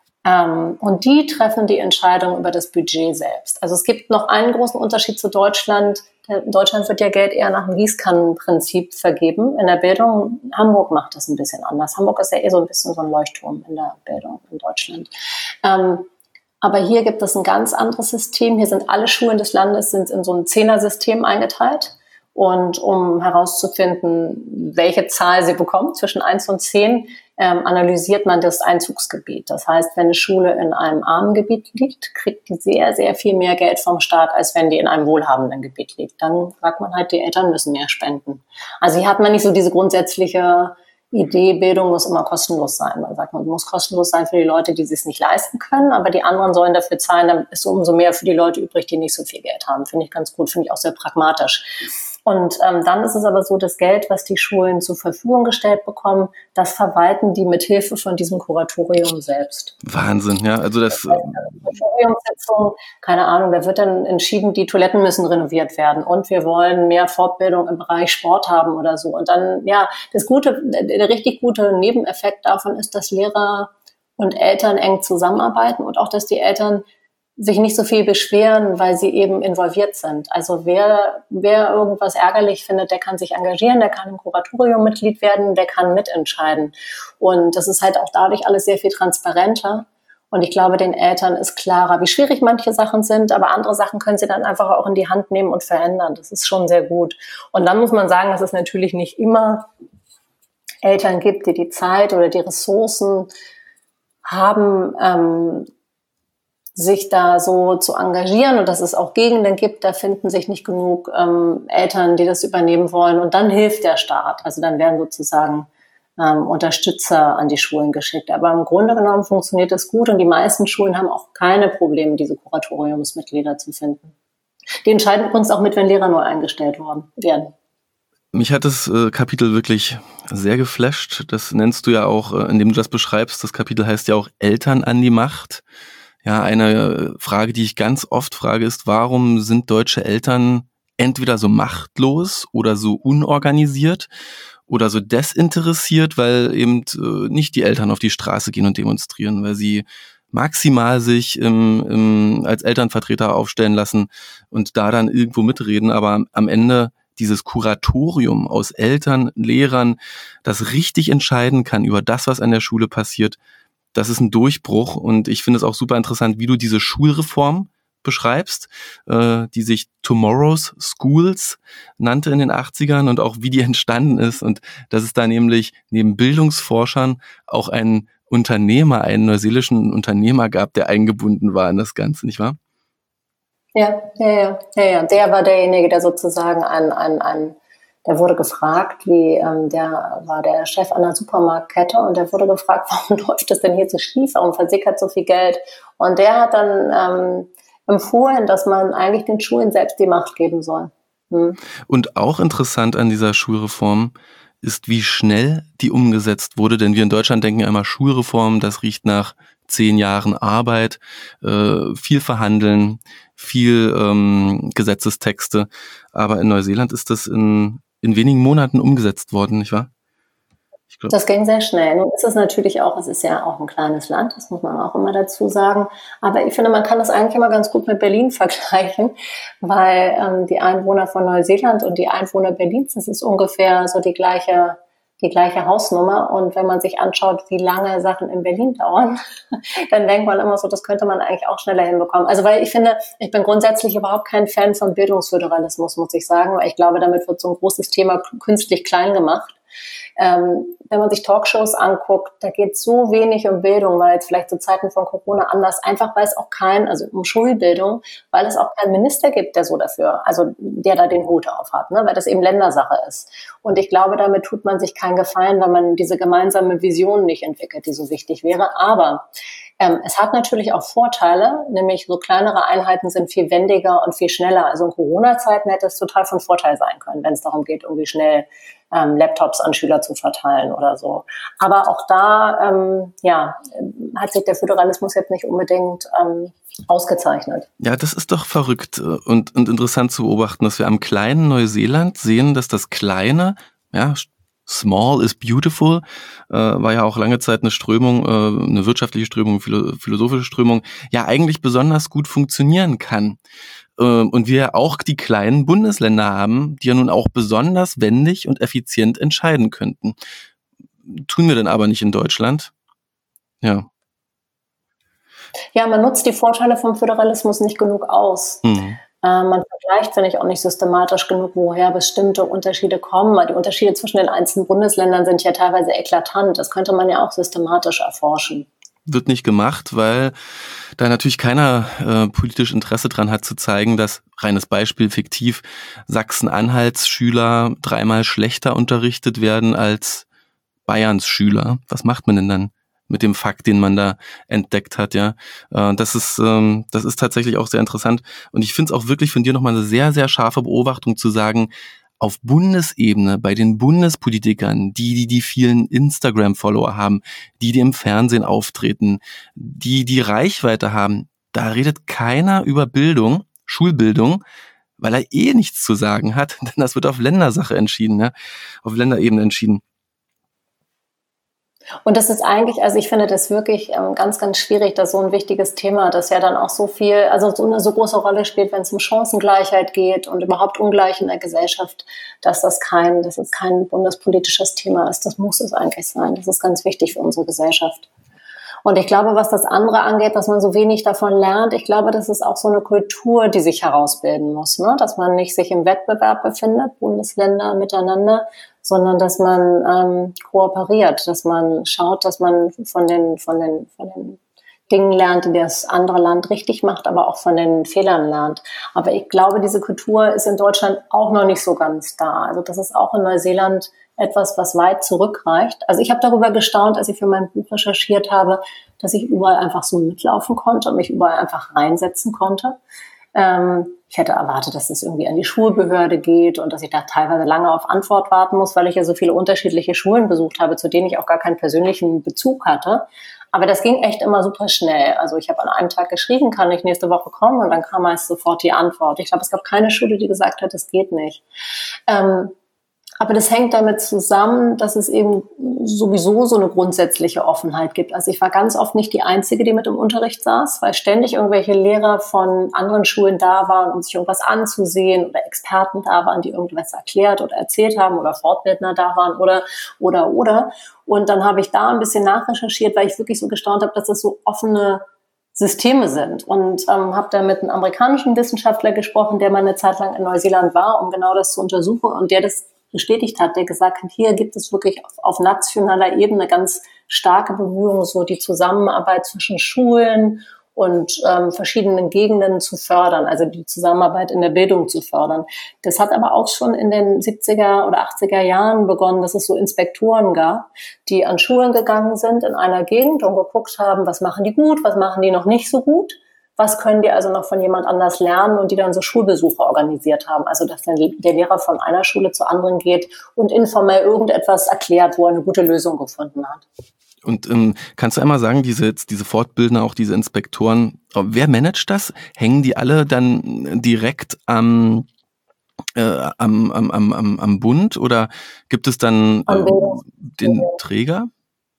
Ähm, und die treffen die Entscheidung über das Budget selbst. Also es gibt noch einen großen Unterschied zu Deutschland. In Deutschland wird ja Geld eher nach dem Gießkannenprinzip vergeben. In der Bildung, Hamburg macht das ein bisschen anders. Hamburg ist ja eh so ein bisschen so ein Leuchtturm in der Bildung in Deutschland. Ähm, aber hier gibt es ein ganz anderes System. Hier sind alle Schulen des Landes sind in so ein Zehner-System eingeteilt. Und um herauszufinden, welche Zahl sie bekommt, zwischen eins und zehn, ähm, analysiert man das Einzugsgebiet. Das heißt, wenn eine Schule in einem armen Gebiet liegt, kriegt die sehr, sehr viel mehr Geld vom Staat, als wenn die in einem wohlhabenden Gebiet liegt. Dann sagt man halt, die Eltern müssen mehr spenden. Also hier hat man nicht so diese grundsätzliche Idee, Bildung muss immer kostenlos sein. Man sagt, man muss kostenlos sein für die Leute, die es sich nicht leisten können, aber die anderen sollen dafür zahlen, dann ist umso mehr für die Leute übrig, die nicht so viel Geld haben. Finde ich ganz gut, finde ich auch sehr pragmatisch. Und ähm, dann ist es aber so, das Geld, was die Schulen zur Verfügung gestellt bekommen, das verwalten die mit Hilfe von diesem Kuratorium selbst. Wahnsinn, ja, also das... das heißt, also Kuratoriumssitzung, keine Ahnung, da wird dann entschieden, die Toiletten müssen renoviert werden und wir wollen mehr Fortbildung im Bereich Sport haben oder so. Und dann, ja, das gute, der richtig gute Nebeneffekt davon ist, dass Lehrer und Eltern eng zusammenarbeiten und auch, dass die Eltern sich nicht so viel beschweren, weil sie eben involviert sind. Also wer, wer irgendwas ärgerlich findet, der kann sich engagieren, der kann im Kuratorium Mitglied werden, der kann mitentscheiden. Und das ist halt auch dadurch alles sehr viel transparenter. Und ich glaube, den Eltern ist klarer, wie schwierig manche Sachen sind, aber andere Sachen können sie dann einfach auch in die Hand nehmen und verändern. Das ist schon sehr gut. Und dann muss man sagen, dass es natürlich nicht immer Eltern gibt, die die Zeit oder die Ressourcen haben, ähm, sich da so zu engagieren und dass es auch Gegenden gibt, da finden sich nicht genug ähm, Eltern, die das übernehmen wollen und dann hilft der Staat. Also dann werden sozusagen ähm, Unterstützer an die Schulen geschickt. Aber im Grunde genommen funktioniert das gut und die meisten Schulen haben auch keine Probleme, diese Kuratoriumsmitglieder zu finden. Die entscheiden übrigens auch mit, wenn Lehrer neu eingestellt worden werden. Mich hat das äh, Kapitel wirklich sehr geflasht. Das nennst du ja auch, äh, indem du das beschreibst. Das Kapitel heißt ja auch Eltern an die Macht. Ja, eine Frage, die ich ganz oft frage, ist, warum sind deutsche Eltern entweder so machtlos oder so unorganisiert oder so desinteressiert, weil eben äh, nicht die Eltern auf die Straße gehen und demonstrieren, weil sie maximal sich im, im, als Elternvertreter aufstellen lassen und da dann irgendwo mitreden, aber am Ende dieses Kuratorium aus Eltern, Lehrern, das richtig entscheiden kann über das, was an der Schule passiert, das ist ein Durchbruch und ich finde es auch super interessant, wie du diese Schulreform beschreibst, äh, die sich Tomorrow's Schools nannte in den achtzigern und auch wie die entstanden ist und dass es da nämlich neben Bildungsforschern auch einen Unternehmer, einen neuseeländischen Unternehmer gab, der eingebunden war in das Ganze, nicht wahr? Ja, ja, ja, ja, ja. Der war derjenige, der sozusagen ein, ein, ein der wurde gefragt, wie, ähm, der war der Chef einer Supermarktkette und der wurde gefragt, warum läuft das denn hier so schief, warum versickert so viel Geld? Und der hat dann ähm, empfohlen, dass man eigentlich den Schulen selbst die Macht geben soll. Hm. Und auch interessant an dieser Schulreform ist, wie schnell die umgesetzt wurde, denn wir in Deutschland denken ja immer Schulreform, das riecht nach zehn Jahren Arbeit, äh, viel verhandeln, viel ähm, Gesetzestexte, aber in Neuseeland ist das in in wenigen Monaten umgesetzt worden, nicht wahr? Ich glaub. Das ging sehr schnell. Nun ist es natürlich auch, es ist ja auch ein kleines Land, das muss man auch immer dazu sagen. Aber ich finde, man kann das eigentlich immer ganz gut mit Berlin vergleichen, weil ähm, die Einwohner von Neuseeland und die Einwohner Berlins, das ist ungefähr so die gleiche, die gleiche Hausnummer. Und wenn man sich anschaut, wie lange Sachen in Berlin dauern, dann denkt man immer so, das könnte man eigentlich auch schneller hinbekommen. Also weil ich finde, ich bin grundsätzlich überhaupt kein Fan von Bildungsföderalismus, muss ich sagen, weil ich glaube, damit wird so ein großes Thema künstlich klein gemacht. Ähm, wenn man sich Talkshows anguckt, da geht es so wenig um Bildung, weil jetzt vielleicht zu Zeiten von Corona anders, einfach weil es auch kein, also um Schulbildung, weil es auch keinen Minister gibt, der so dafür, also der da den Hut auf hat, ne, weil das eben Ländersache ist. Und ich glaube, damit tut man sich keinen Gefallen, wenn man diese gemeinsame Vision nicht entwickelt, die so wichtig wäre. Aber Ähm, es hat natürlich auch Vorteile, nämlich so kleinere Einheiten sind viel wendiger und viel schneller. Also in Corona-Zeiten hätte es total von Vorteil sein können, wenn es darum geht, irgendwie schnell ähm, Laptops an Schüler zu verteilen oder so. Aber auch da ähm, ja, hat sich der Föderalismus jetzt nicht unbedingt ähm, ausgezeichnet. Ja, das ist doch verrückt und, und interessant zu beobachten, dass wir am kleinen Neuseeland sehen, dass das Kleine, ja, Small is beautiful, äh, war ja auch lange Zeit eine Strömung, äh, eine wirtschaftliche Strömung, philo- philosophische Strömung, ja eigentlich besonders gut funktionieren kann. Äh, und wir auch die kleinen Bundesländer haben, die ja nun auch besonders wendig und effizient entscheiden könnten. Tun wir denn aber nicht in Deutschland? Ja. Ja, man nutzt die Vorteile vom Föderalismus nicht genug aus. Mhm. Man vergleicht, finde ich, auch nicht systematisch genug, woher bestimmte Unterschiede kommen. Weil die Unterschiede zwischen den einzelnen Bundesländern sind ja teilweise eklatant. Das könnte man ja auch systematisch erforschen. Wird nicht gemacht, weil da natürlich keiner äh, politisch Interesse dran hat zu zeigen, dass, reines Beispiel fiktiv, Sachsen-Anhalts Schüler dreimal schlechter unterrichtet werden als Bayerns Schüler. Was macht man denn dann mit dem Fakt, den man da entdeckt hat, ja? Äh, das ist ähm, das ist tatsächlich auch sehr interessant. Und ich finde es auch wirklich von dir nochmal eine sehr, sehr scharfe Beobachtung zu sagen, auf Bundesebene, bei den Bundespolitikern, die, die die vielen Instagram-Follower haben, die, die im Fernsehen auftreten, die die Reichweite haben, da redet keiner über Bildung, Schulbildung, weil er eh nichts zu sagen hat, denn das wird auf Ländersache entschieden, ja? Auf Länderebene entschieden. Und das ist eigentlich, also ich finde das wirklich ähm, ganz, ganz schwierig, dass so ein wichtiges Thema, das ja dann auch so viel, also so eine so große Rolle spielt, wenn es um Chancengleichheit geht und überhaupt Ungleich in der Gesellschaft, dass das kein, dass es kein bundespolitisches Thema ist. Das muss es eigentlich sein. Das ist ganz wichtig für unsere Gesellschaft. Und ich glaube, was das andere angeht, dass man so wenig davon lernt, ich glaube, das ist auch so eine Kultur, die sich herausbilden muss, ne? Dass man nicht sich im Wettbewerb befindet, Bundesländer miteinander, sondern dass man ähm, kooperiert, dass man schaut, dass man von den, von den, von den Dingen lernt, die das andere Land richtig macht, aber auch von den Fehlern lernt. Aber ich glaube, diese Kultur ist in Deutschland auch noch nicht so ganz da. Also das ist auch in Neuseeland etwas, was weit zurückreicht. Also ich habe darüber gestaunt, als ich für mein Buch recherchiert habe, dass ich überall einfach so mitlaufen konnte und mich überall einfach reinsetzen konnte. Ähm, ich hätte erwartet, dass es irgendwie an die Schulbehörde geht und dass ich da teilweise lange auf Antwort warten muss, weil ich ja so viele unterschiedliche Schulen besucht habe, zu denen ich auch gar keinen persönlichen Bezug hatte. Aber das ging echt immer super schnell. Also ich habe an einem Tag geschrieben, kann ich nächste Woche kommen? Und dann kam meist sofort die Antwort. Ich glaube, es gab keine Schule, die gesagt hat, es geht nicht. Ähm, Aber das hängt damit zusammen, dass es eben sowieso so eine grundsätzliche Offenheit gibt. Also ich war ganz oft nicht die Einzige, die mit im Unterricht saß, weil ständig irgendwelche Lehrer von anderen Schulen da waren, um sich irgendwas anzusehen, oder Experten da waren, die irgendwas erklärt oder erzählt haben, oder Fortbildner da waren oder, oder, oder. Und dann habe ich da ein bisschen nachrecherchiert, weil ich wirklich so gestaunt habe, dass das so offene Systeme sind, und ähm, habe da mit einem amerikanischen Wissenschaftler gesprochen, der mal eine Zeit lang in Neuseeland war, um genau das zu untersuchen, und der das bestätigt hat, der gesagt hat, hier gibt es wirklich auf, auf nationaler Ebene ganz starke Bemühungen, so die Zusammenarbeit zwischen Schulen und ähm, verschiedenen Gegenden zu fördern, also die Zusammenarbeit in der Bildung zu fördern. Das hat aber auch schon in den siebziger oder achtziger Jahren begonnen, dass es so Inspektoren gab, die an Schulen gegangen sind in einer Gegend und geguckt haben, was machen die gut, was machen die noch nicht so gut. Was können die also noch von jemand anders lernen, und die dann so Schulbesuche organisiert haben. Also dass dann der Lehrer von einer Schule zur anderen geht und informell irgendetwas erklärt, wo er eine gute Lösung gefunden hat. Und ähm, kannst du einmal sagen, diese, diese Fortbildner, auch diese Inspektoren, wer managt das? Hängen die alle dann direkt am, äh, am, am, am, am Bund, oder gibt es dann äh, den Träger?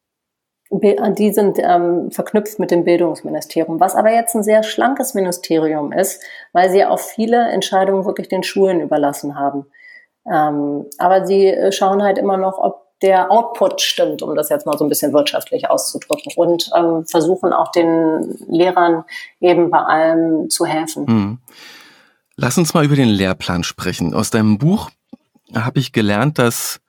Die sind ähm, verknüpft mit dem Bildungsministerium, was aber jetzt ein sehr schlankes Ministerium ist, weil sie auch viele Entscheidungen wirklich den Schulen überlassen haben. Ähm, aber sie schauen halt immer noch, ob der Output stimmt, um das jetzt mal so ein bisschen wirtschaftlich auszudrücken, und ähm, versuchen auch den Lehrern eben bei allem zu helfen. Hm. Lass uns mal über den Lehrplan sprechen. Aus deinem Buch habe ich gelernt, dass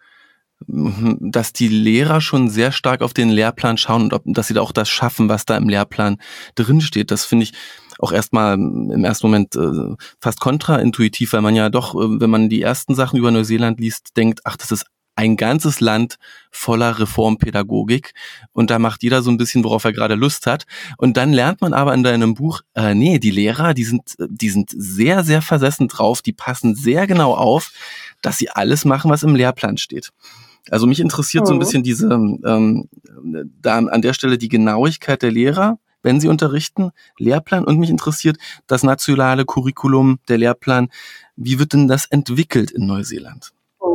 dass die Lehrer schon sehr stark auf den Lehrplan schauen und ob, dass sie da auch das schaffen, was da im Lehrplan drinsteht. Das finde ich auch erstmal im ersten Moment äh, fast kontraintuitiv, weil man ja doch, äh, wenn man die ersten Sachen über Neuseeland liest, denkt, ach, das ist ein ganzes Land voller Reformpädagogik, und da macht jeder so ein bisschen, worauf er gerade Lust hat. Und dann lernt man aber in deinem Buch, äh, nee, die Lehrer, die sind, die sind sehr, sehr versessen drauf, die passen sehr genau auf, dass sie alles machen, was im Lehrplan steht. Also mich interessiert mhm. so ein bisschen diese, ähm, da an der Stelle die Genauigkeit der Lehrer, wenn sie unterrichten, Lehrplan, und mich interessiert das nationale Curriculum, der Lehrplan. Wie wird denn das entwickelt in Neuseeland?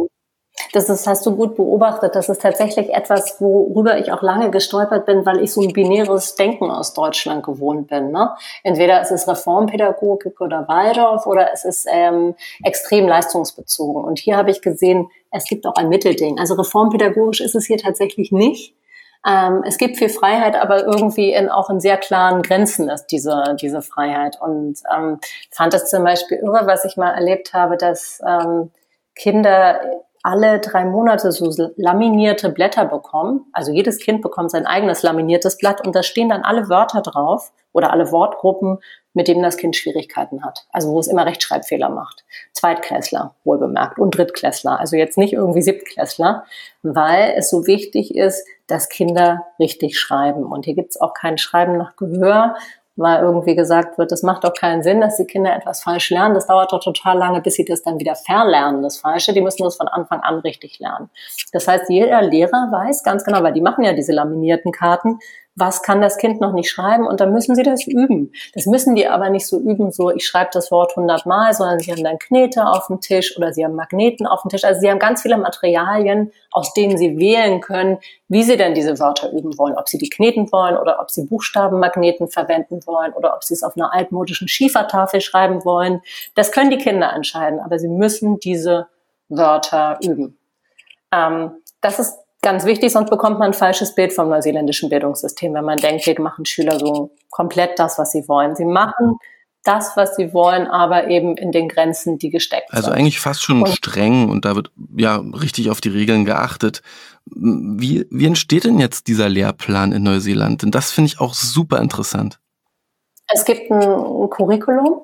Das ist, hast du gut beobachtet. Das ist tatsächlich etwas, worüber ich auch lange gestolpert bin, weil ich so ein binäres Denken aus Deutschland gewohnt bin. Ne? Entweder es ist Reformpädagogik oder Waldorf, oder es ist ähm, extrem leistungsbezogen. Und hier habe ich gesehen, es gibt auch ein Mittelding. Also reformpädagogisch ist es hier tatsächlich nicht. Ähm, es gibt viel Freiheit, aber irgendwie in, auch in sehr klaren Grenzen ist diese, diese Freiheit. Und ähm, fand es zum Beispiel irre, was ich mal erlebt habe, dass ähm, Kinder alle drei Monate so laminierte Blätter bekommen. Also jedes Kind bekommt sein eigenes laminiertes Blatt, und da stehen dann alle Wörter drauf oder alle Wortgruppen, mit denen das Kind Schwierigkeiten hat. Also wo es immer Rechtschreibfehler macht. Zweitklässler, wohlbemerkt, und Drittklässler. Also jetzt nicht irgendwie Siebtklässler, weil es so wichtig ist, dass Kinder richtig schreiben. Und hier gibt es auch kein Schreiben nach Gehör, weil irgendwie gesagt wird, das macht doch keinen Sinn, dass die Kinder etwas falsch lernen. Das dauert doch total lange, bis sie das dann wieder verlernen, das Falsche. Die müssen das von Anfang an richtig lernen. Das heißt, jeder Lehrer weiß ganz genau, weil die machen ja diese laminierten Karten, was kann das Kind noch nicht schreiben, und dann müssen sie das üben. Das müssen die aber nicht so üben, so ich schreibe das Wort hundertmal, sondern sie haben dann Knete auf dem Tisch oder sie haben Magneten auf dem Tisch. Also sie haben ganz viele Materialien, aus denen sie wählen können, wie sie denn diese Wörter üben wollen. Ob sie die kneten wollen oder ob sie Buchstabenmagneten verwenden wollen oder ob sie es auf einer altmodischen Schiefertafel schreiben wollen. Das können die Kinder entscheiden, aber sie müssen diese Wörter üben. Ähm, das ist ganz wichtig, sonst bekommt man ein falsches Bild vom neuseeländischen Bildungssystem, wenn man denkt, hier machen Schüler so komplett das, was sie wollen. Sie machen das, was sie wollen, aber eben in den Grenzen, die gesteckt sind. Also eigentlich fast schon und streng, und da wird ja richtig auf die Regeln geachtet. Wie, wie entsteht denn jetzt dieser Lehrplan in Neuseeland? Denn das finde ich auch super interessant. Es gibt ein, ein Curriculum,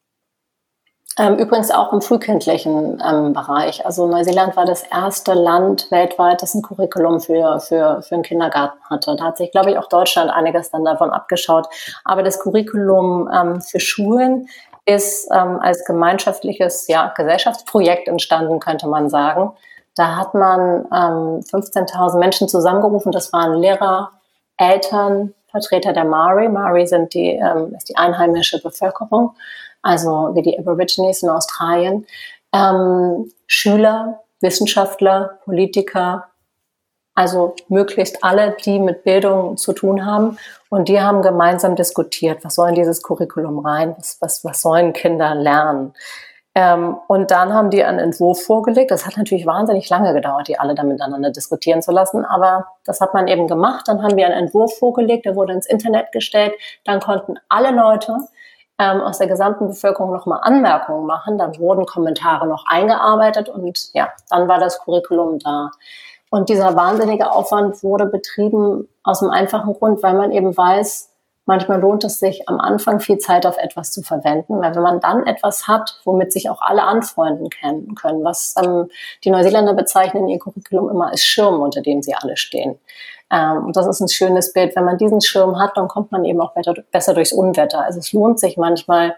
Ähm, übrigens auch im frühkindlichen ähm, Bereich. Also Neuseeland war das erste Land weltweit, das ein Curriculum für, für, für einen Kindergarten hatte. Da hat sich, glaube ich, auch Deutschland einiges dann davon abgeschaut. Aber das Curriculum ähm, für Schulen ist ähm, als gemeinschaftliches ja, Gesellschaftsprojekt entstanden, könnte man sagen. Da hat man ähm, fünfzehntausend Menschen zusammengerufen. Das waren Lehrer, Eltern, Vertreter der Maori. Maori sind die, ähm, ist die einheimische Bevölkerung, also wie die Aborigines in Australien, ähm, Schüler, Wissenschaftler, Politiker, also möglichst alle, die mit Bildung zu tun haben. Und die haben gemeinsam diskutiert, was soll in dieses Curriculum rein, was, was, was sollen Kinder lernen. Ähm, und dann haben die einen Entwurf vorgelegt. Das hat natürlich wahnsinnig lange gedauert, die alle da miteinander diskutieren zu lassen. Aber das hat man eben gemacht. Dann haben wir einen Entwurf vorgelegt, der wurde ins Internet gestellt. Dann konnten alle Leute ähm, aus der gesamten Bevölkerung nochmal Anmerkungen machen. Dann wurden Kommentare noch eingearbeitet und ja, dann war das Curriculum da. Und dieser wahnsinnige Aufwand wurde betrieben aus dem einfachen Grund, weil man eben weiß, manchmal lohnt es sich, am Anfang viel Zeit auf etwas zu verwenden, weil wenn man dann etwas hat, womit sich auch alle anfreunden können, was ähm, die Neuseeländer bezeichnen ihr Curriculum immer als Schirm, unter dem sie alle stehen. Ähm, und das ist ein schönes Bild. Wenn man diesen Schirm hat, dann kommt man eben auch besser, besser durchs Unwetter. Also es lohnt sich manchmal,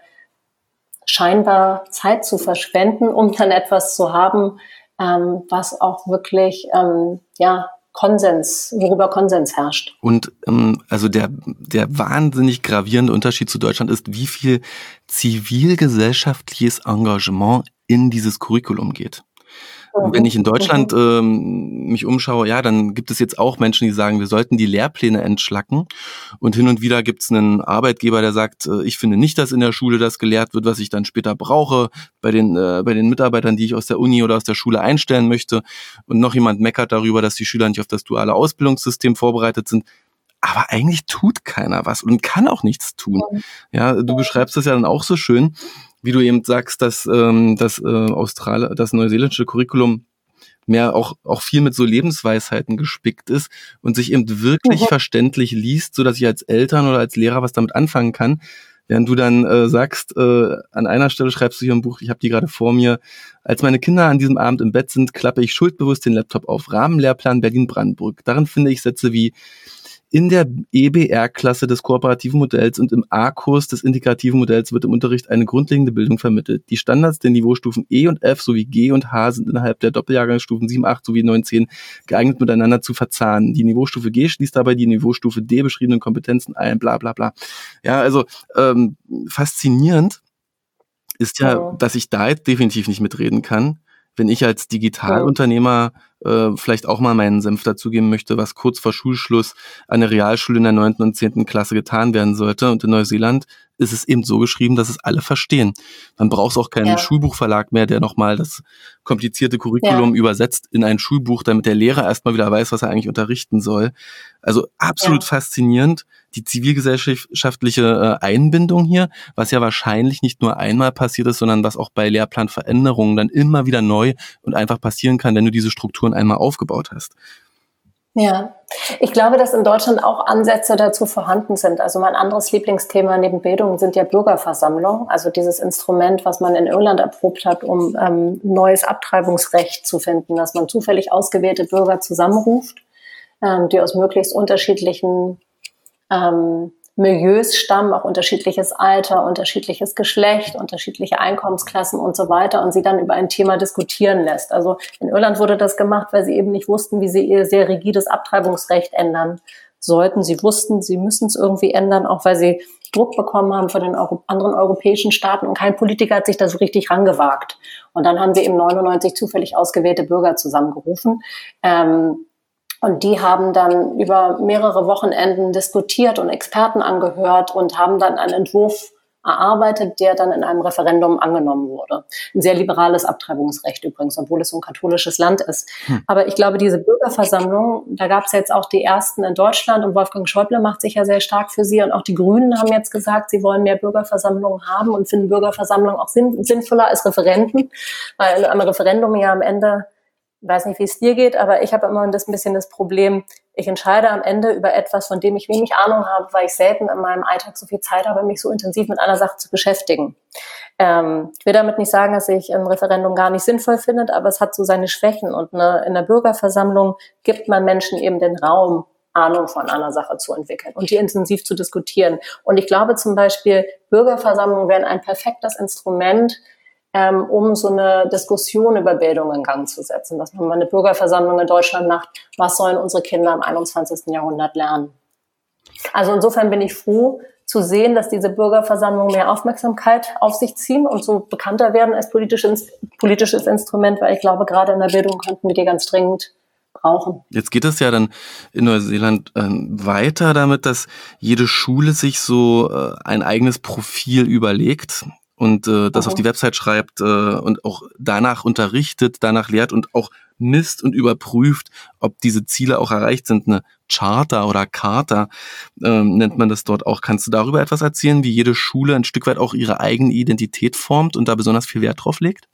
scheinbar Zeit zu verschwenden, um dann etwas zu haben, ähm, was auch wirklich, ähm, ja, Konsens, worüber Konsens herrscht. Und ähm, also der, der wahnsinnig gravierende Unterschied zu Deutschland ist, wie viel zivilgesellschaftliches Engagement in dieses Curriculum geht. Mhm. Wenn ich in Deutschland ähm, mich umschaue, ja, dann gibt es jetzt auch Menschen, die sagen, wir sollten die Lehrpläne entschlacken. Und hin und wieder gibt es einen Arbeitgeber, der sagt, äh, ich finde nicht, dass in der Schule das gelehrt wird, was ich dann später brauche, bei den, äh, bei den Mitarbeitern, die ich aus der Uni oder aus der Schule einstellen möchte. Und noch jemand meckert darüber, dass die Schüler nicht auf das duale Ausbildungssystem vorbereitet sind. Aber eigentlich tut keiner was und kann auch nichts tun. Ja, du beschreibst das ja dann auch so schön, wie du eben sagst, dass ähm, das äh, Austral das neuseeländische Curriculum mehr auch auch viel mit so Lebensweisheiten gespickt ist und sich eben wirklich mhm. verständlich liest, so dass ich als Eltern oder als Lehrer was damit anfangen kann. Während du dann äh, sagst, äh, an einer Stelle schreibst du hier im Buch, ich habe die gerade vor mir, als meine Kinder an diesem Abend im Bett sind, klappe ich schuldbewusst den Laptop auf. Rahmenlehrplan Berlin-Brandenburg. Darin finde ich Sätze wie: In der E B R-Klasse des kooperativen Modells und im A-Kurs des integrativen Modells wird im Unterricht eine grundlegende Bildung vermittelt. Die Standards der Niveaustufen E und F sowie G und H sind innerhalb der Doppeljahrgangsstufen sieben, acht sowie neun, zehn geeignet miteinander zu verzahnen. Die Niveaustufe G schließt dabei die Niveaustufe D beschriebenen Kompetenzen ein, bla bla bla. Ja, also ähm, faszinierend ist ja, ja, dass ich da jetzt definitiv nicht mitreden kann, wenn ich als Digitalunternehmer äh, vielleicht auch mal meinen Senf dazugeben möchte, was kurz vor Schulschluss an der Realschule in der neunten und zehnten Klasse getan werden sollte. Und in Neuseeland ist es eben so geschrieben, dass es alle verstehen. Dann braucht es auch keinen ja. Schulbuchverlag mehr, der nochmal das komplizierte Curriculum ja. übersetzt in ein Schulbuch, damit der Lehrer erstmal wieder weiß, was er eigentlich unterrichten soll. Also absolut ja. faszinierend, die zivilgesellschaftliche äh, Einbindung hier, was ja wahrscheinlich nicht nur einmal passiert ist, sondern was auch bei Lehrplanveränderungen dann immer wieder neu und einfach passieren kann, wenn du diese Strukturen einmal aufgebaut hast. Ja, ich glaube, dass in Deutschland auch Ansätze dazu vorhanden sind. Also mein anderes Lieblingsthema neben Bildung sind ja Bürgerversammlungen, also dieses Instrument, was man in Irland erprobt hat, um ähm, neues Abtreibungsrecht zu finden, dass man zufällig ausgewählte Bürger zusammenruft, ähm, die aus möglichst unterschiedlichen ähm, Milieus stammen, auch unterschiedliches Alter, unterschiedliches Geschlecht, unterschiedliche Einkommensklassen und so weiter und sie dann über ein Thema diskutieren lässt. Also in Irland wurde das gemacht, weil sie eben nicht wussten, wie sie ihr sehr rigides Abtreibungsrecht ändern sollten. Sie wussten, sie müssen es irgendwie ändern, auch weil sie Druck bekommen haben von den Euro- anderen europäischen Staaten und kein Politiker hat sich da so richtig rangewagt. Und dann haben sie eben neunundneunzig zufällig ausgewählte Bürger zusammengerufen. Ähm, Und die haben dann über mehrere Wochenenden diskutiert und Experten angehört und haben dann einen Entwurf erarbeitet, der dann in einem Referendum angenommen wurde. Ein sehr liberales Abtreibungsrecht übrigens, obwohl es so ein katholisches Land ist. Hm. Aber ich glaube, diese Bürgerversammlung, da gab es jetzt auch die ersten in Deutschland und Wolfgang Schäuble macht sich ja sehr stark für sie und auch die Grünen haben jetzt gesagt, sie wollen mehr Bürgerversammlungen haben und finden Bürgerversammlungen auch sinn- sinnvoller als Referenden, weil am Referendum ja am Ende, ich weiß nicht, wie es dir geht, aber ich habe immer das ein bisschen das Problem, ich entscheide am Ende über etwas, von dem ich wenig Ahnung habe, weil ich selten in meinem Alltag so viel Zeit habe, mich so intensiv mit einer Sache zu beschäftigen. Ähm, ich will damit nicht sagen, dass ich ein Referendum gar nicht sinnvoll finde, aber es hat so seine Schwächen und eine, in der Bürgerversammlung gibt man Menschen eben den Raum, Ahnung von einer Sache zu entwickeln und die intensiv zu diskutieren. Und ich glaube zum Beispiel, Bürgerversammlungen wären ein perfektes Instrument, um so eine Diskussion über Bildung in Gang zu setzen, dass man mal eine Bürgerversammlung in Deutschland macht, was sollen unsere Kinder im einundzwanzigsten Jahrhundert lernen. Also insofern bin ich froh, zu sehen, dass diese Bürgerversammlungen mehr Aufmerksamkeit auf sich ziehen und so bekannter werden als politisches, politisches Instrument, weil ich glaube, gerade in der Bildung könnten wir die ganz dringend brauchen. Jetzt geht es ja dann in Neuseeland äh, weiter damit, dass jede Schule sich so äh, ein eigenes Profil überlegt und äh, das mhm. auf die Website schreibt äh, und auch danach unterrichtet, danach lehrt und auch misst und überprüft, ob diese Ziele auch erreicht sind. Eine Charta oder Charta ähm, nennt man das dort auch. Kannst du darüber etwas erzählen, wie jede Schule ein Stück weit auch ihre eigene Identität formt und da besonders viel Wert drauf legt?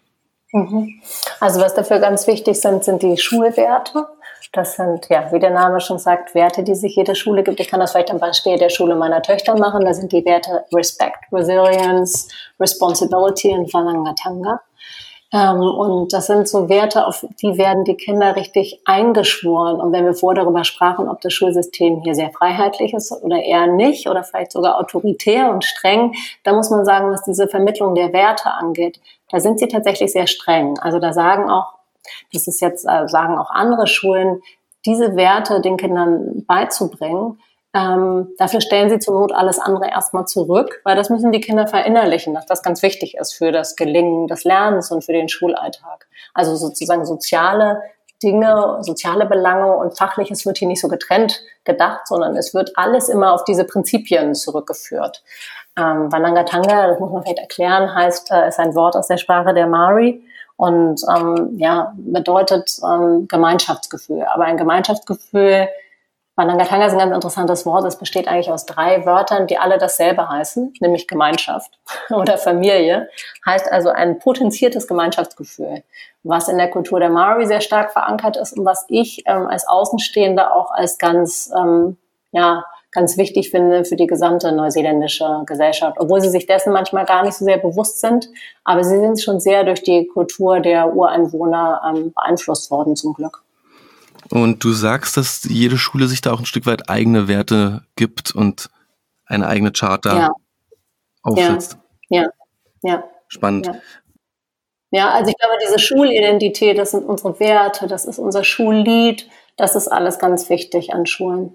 Also was dafür ganz wichtig sind, sind die Schulwerte. Das sind, ja, wie der Name schon sagt, Werte, die sich jede Schule gibt. Ich kann das vielleicht am Beispiel der Schule meiner Töchter machen. Da sind die Werte Respect, Resilience, Responsibility und Whangangatanga. Ähm, und das sind so Werte, auf die werden die Kinder richtig eingeschworen. Und wenn wir vorher darüber sprachen, ob das Schulsystem hier sehr freiheitlich ist oder eher nicht oder vielleicht sogar autoritär und streng, da muss man sagen, was diese Vermittlung der Werte angeht, da sind sie tatsächlich sehr streng. Also da sagen auch, das ist jetzt, äh, sagen auch andere Schulen, diese Werte den Kindern beizubringen, ähm, dafür stellen sie zur Not alles andere erstmal zurück, weil das müssen die Kinder verinnerlichen, dass das ganz wichtig ist für das Gelingen des Lernens und für den Schulalltag. Also sozusagen soziale Dinge, soziale Belange und Fachliches wird hier nicht so getrennt gedacht, sondern es wird alles immer auf diese Prinzipien zurückgeführt. Ähm, Whangangatanga, das muss man vielleicht erklären, heißt, äh, ist ein Wort aus der Sprache der Maori und ähm, ja, bedeutet ähm, Gemeinschaftsgefühl. Aber ein Gemeinschaftsgefühl, Whangangatanga ist ein ganz interessantes Wort. Es besteht eigentlich aus drei Wörtern, die alle dasselbe heißen, nämlich Gemeinschaft oder Familie. Heißt also ein potenziertes Gemeinschaftsgefühl, was in der Kultur der Maori sehr stark verankert ist und was ich ähm, als Außenstehender auch als ganz, ähm, ja, ganz wichtig finde für die gesamte neuseeländische Gesellschaft, obwohl sie sich dessen manchmal gar nicht so sehr bewusst sind. Aber sie sind schon sehr durch die Kultur der Ureinwohner ähm, beeinflusst worden, zum Glück. Und du sagst, dass jede Schule sich da auch ein Stück weit eigene Werte gibt und eine eigene Charta ja. aufsetzt. Ja, ja, ja. Spannend. Ja. ja, also ich glaube, diese Schulidentität, das sind unsere Werte, das ist unser Schullied, das ist alles ganz wichtig an Schulen.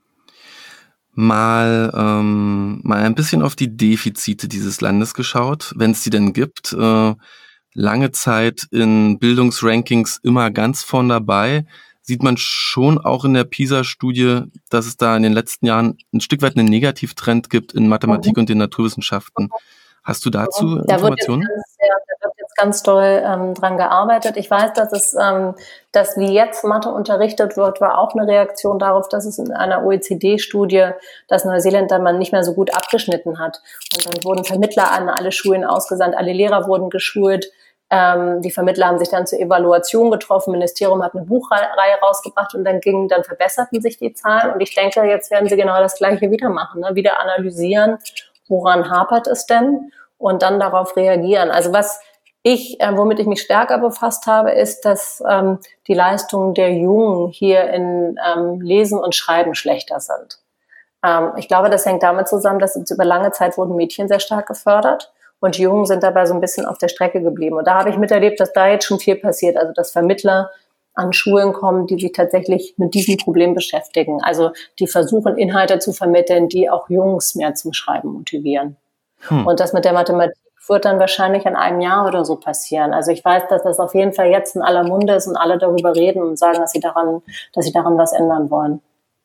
Mal, ähm, mal ein bisschen auf die Defizite dieses Landes geschaut, wenn es die denn gibt. Äh, lange Zeit in Bildungsrankings immer ganz vorn dabei. Sieht man schon auch in der PISA-Studie, dass es da in den letzten Jahren ein Stück weit einen Negativtrend gibt in Mathematik mhm. und den Naturwissenschaften. Hast du dazu mhm. da Informationen? Wird jetzt ganz, ja, da wird jetzt ganz doll ähm, dran gearbeitet. Ich weiß, dass es, ähm, dass wie jetzt Mathe unterrichtet wird, war auch eine Reaktion darauf, dass es in einer O E C D-Studie, dass Neuseeland dann mal nicht mehr so gut abgeschnitten hat. Und dann wurden Vermittler an alle Schulen ausgesandt, alle Lehrer wurden geschult. Ähm, die Vermittler haben sich dann zur Evaluation getroffen, das Ministerium hat eine Buchreihe rausgebracht und dann gingen, dann verbesserten sich die Zahlen und ich denke, jetzt werden sie genau das Gleiche wieder machen, ne? Wieder analysieren, woran hapert es denn und dann darauf reagieren. Also was ich, äh, womit ich mich stärker befasst habe, ist, dass ähm, die Leistungen der Jungen hier in ähm, Lesen und Schreiben schlechter sind. Ähm, ich glaube, das hängt damit zusammen, dass über lange Zeit wurden Mädchen sehr stark gefördert. Und Jungen sind dabei so ein bisschen auf der Strecke geblieben. Und da habe ich miterlebt, dass da jetzt schon viel passiert. Also dass Vermittler an Schulen kommen, die sich tatsächlich mit diesem Problem beschäftigen. Also die versuchen, Inhalte zu vermitteln, die auch Jungs mehr zum Schreiben motivieren. Hm. Und das mit der Mathematik wird dann wahrscheinlich in einem Jahr oder so passieren. Also ich weiß, dass das auf jeden Fall jetzt in aller Munde ist und alle darüber reden und sagen, dass sie daran, dass sie daran was ändern wollen.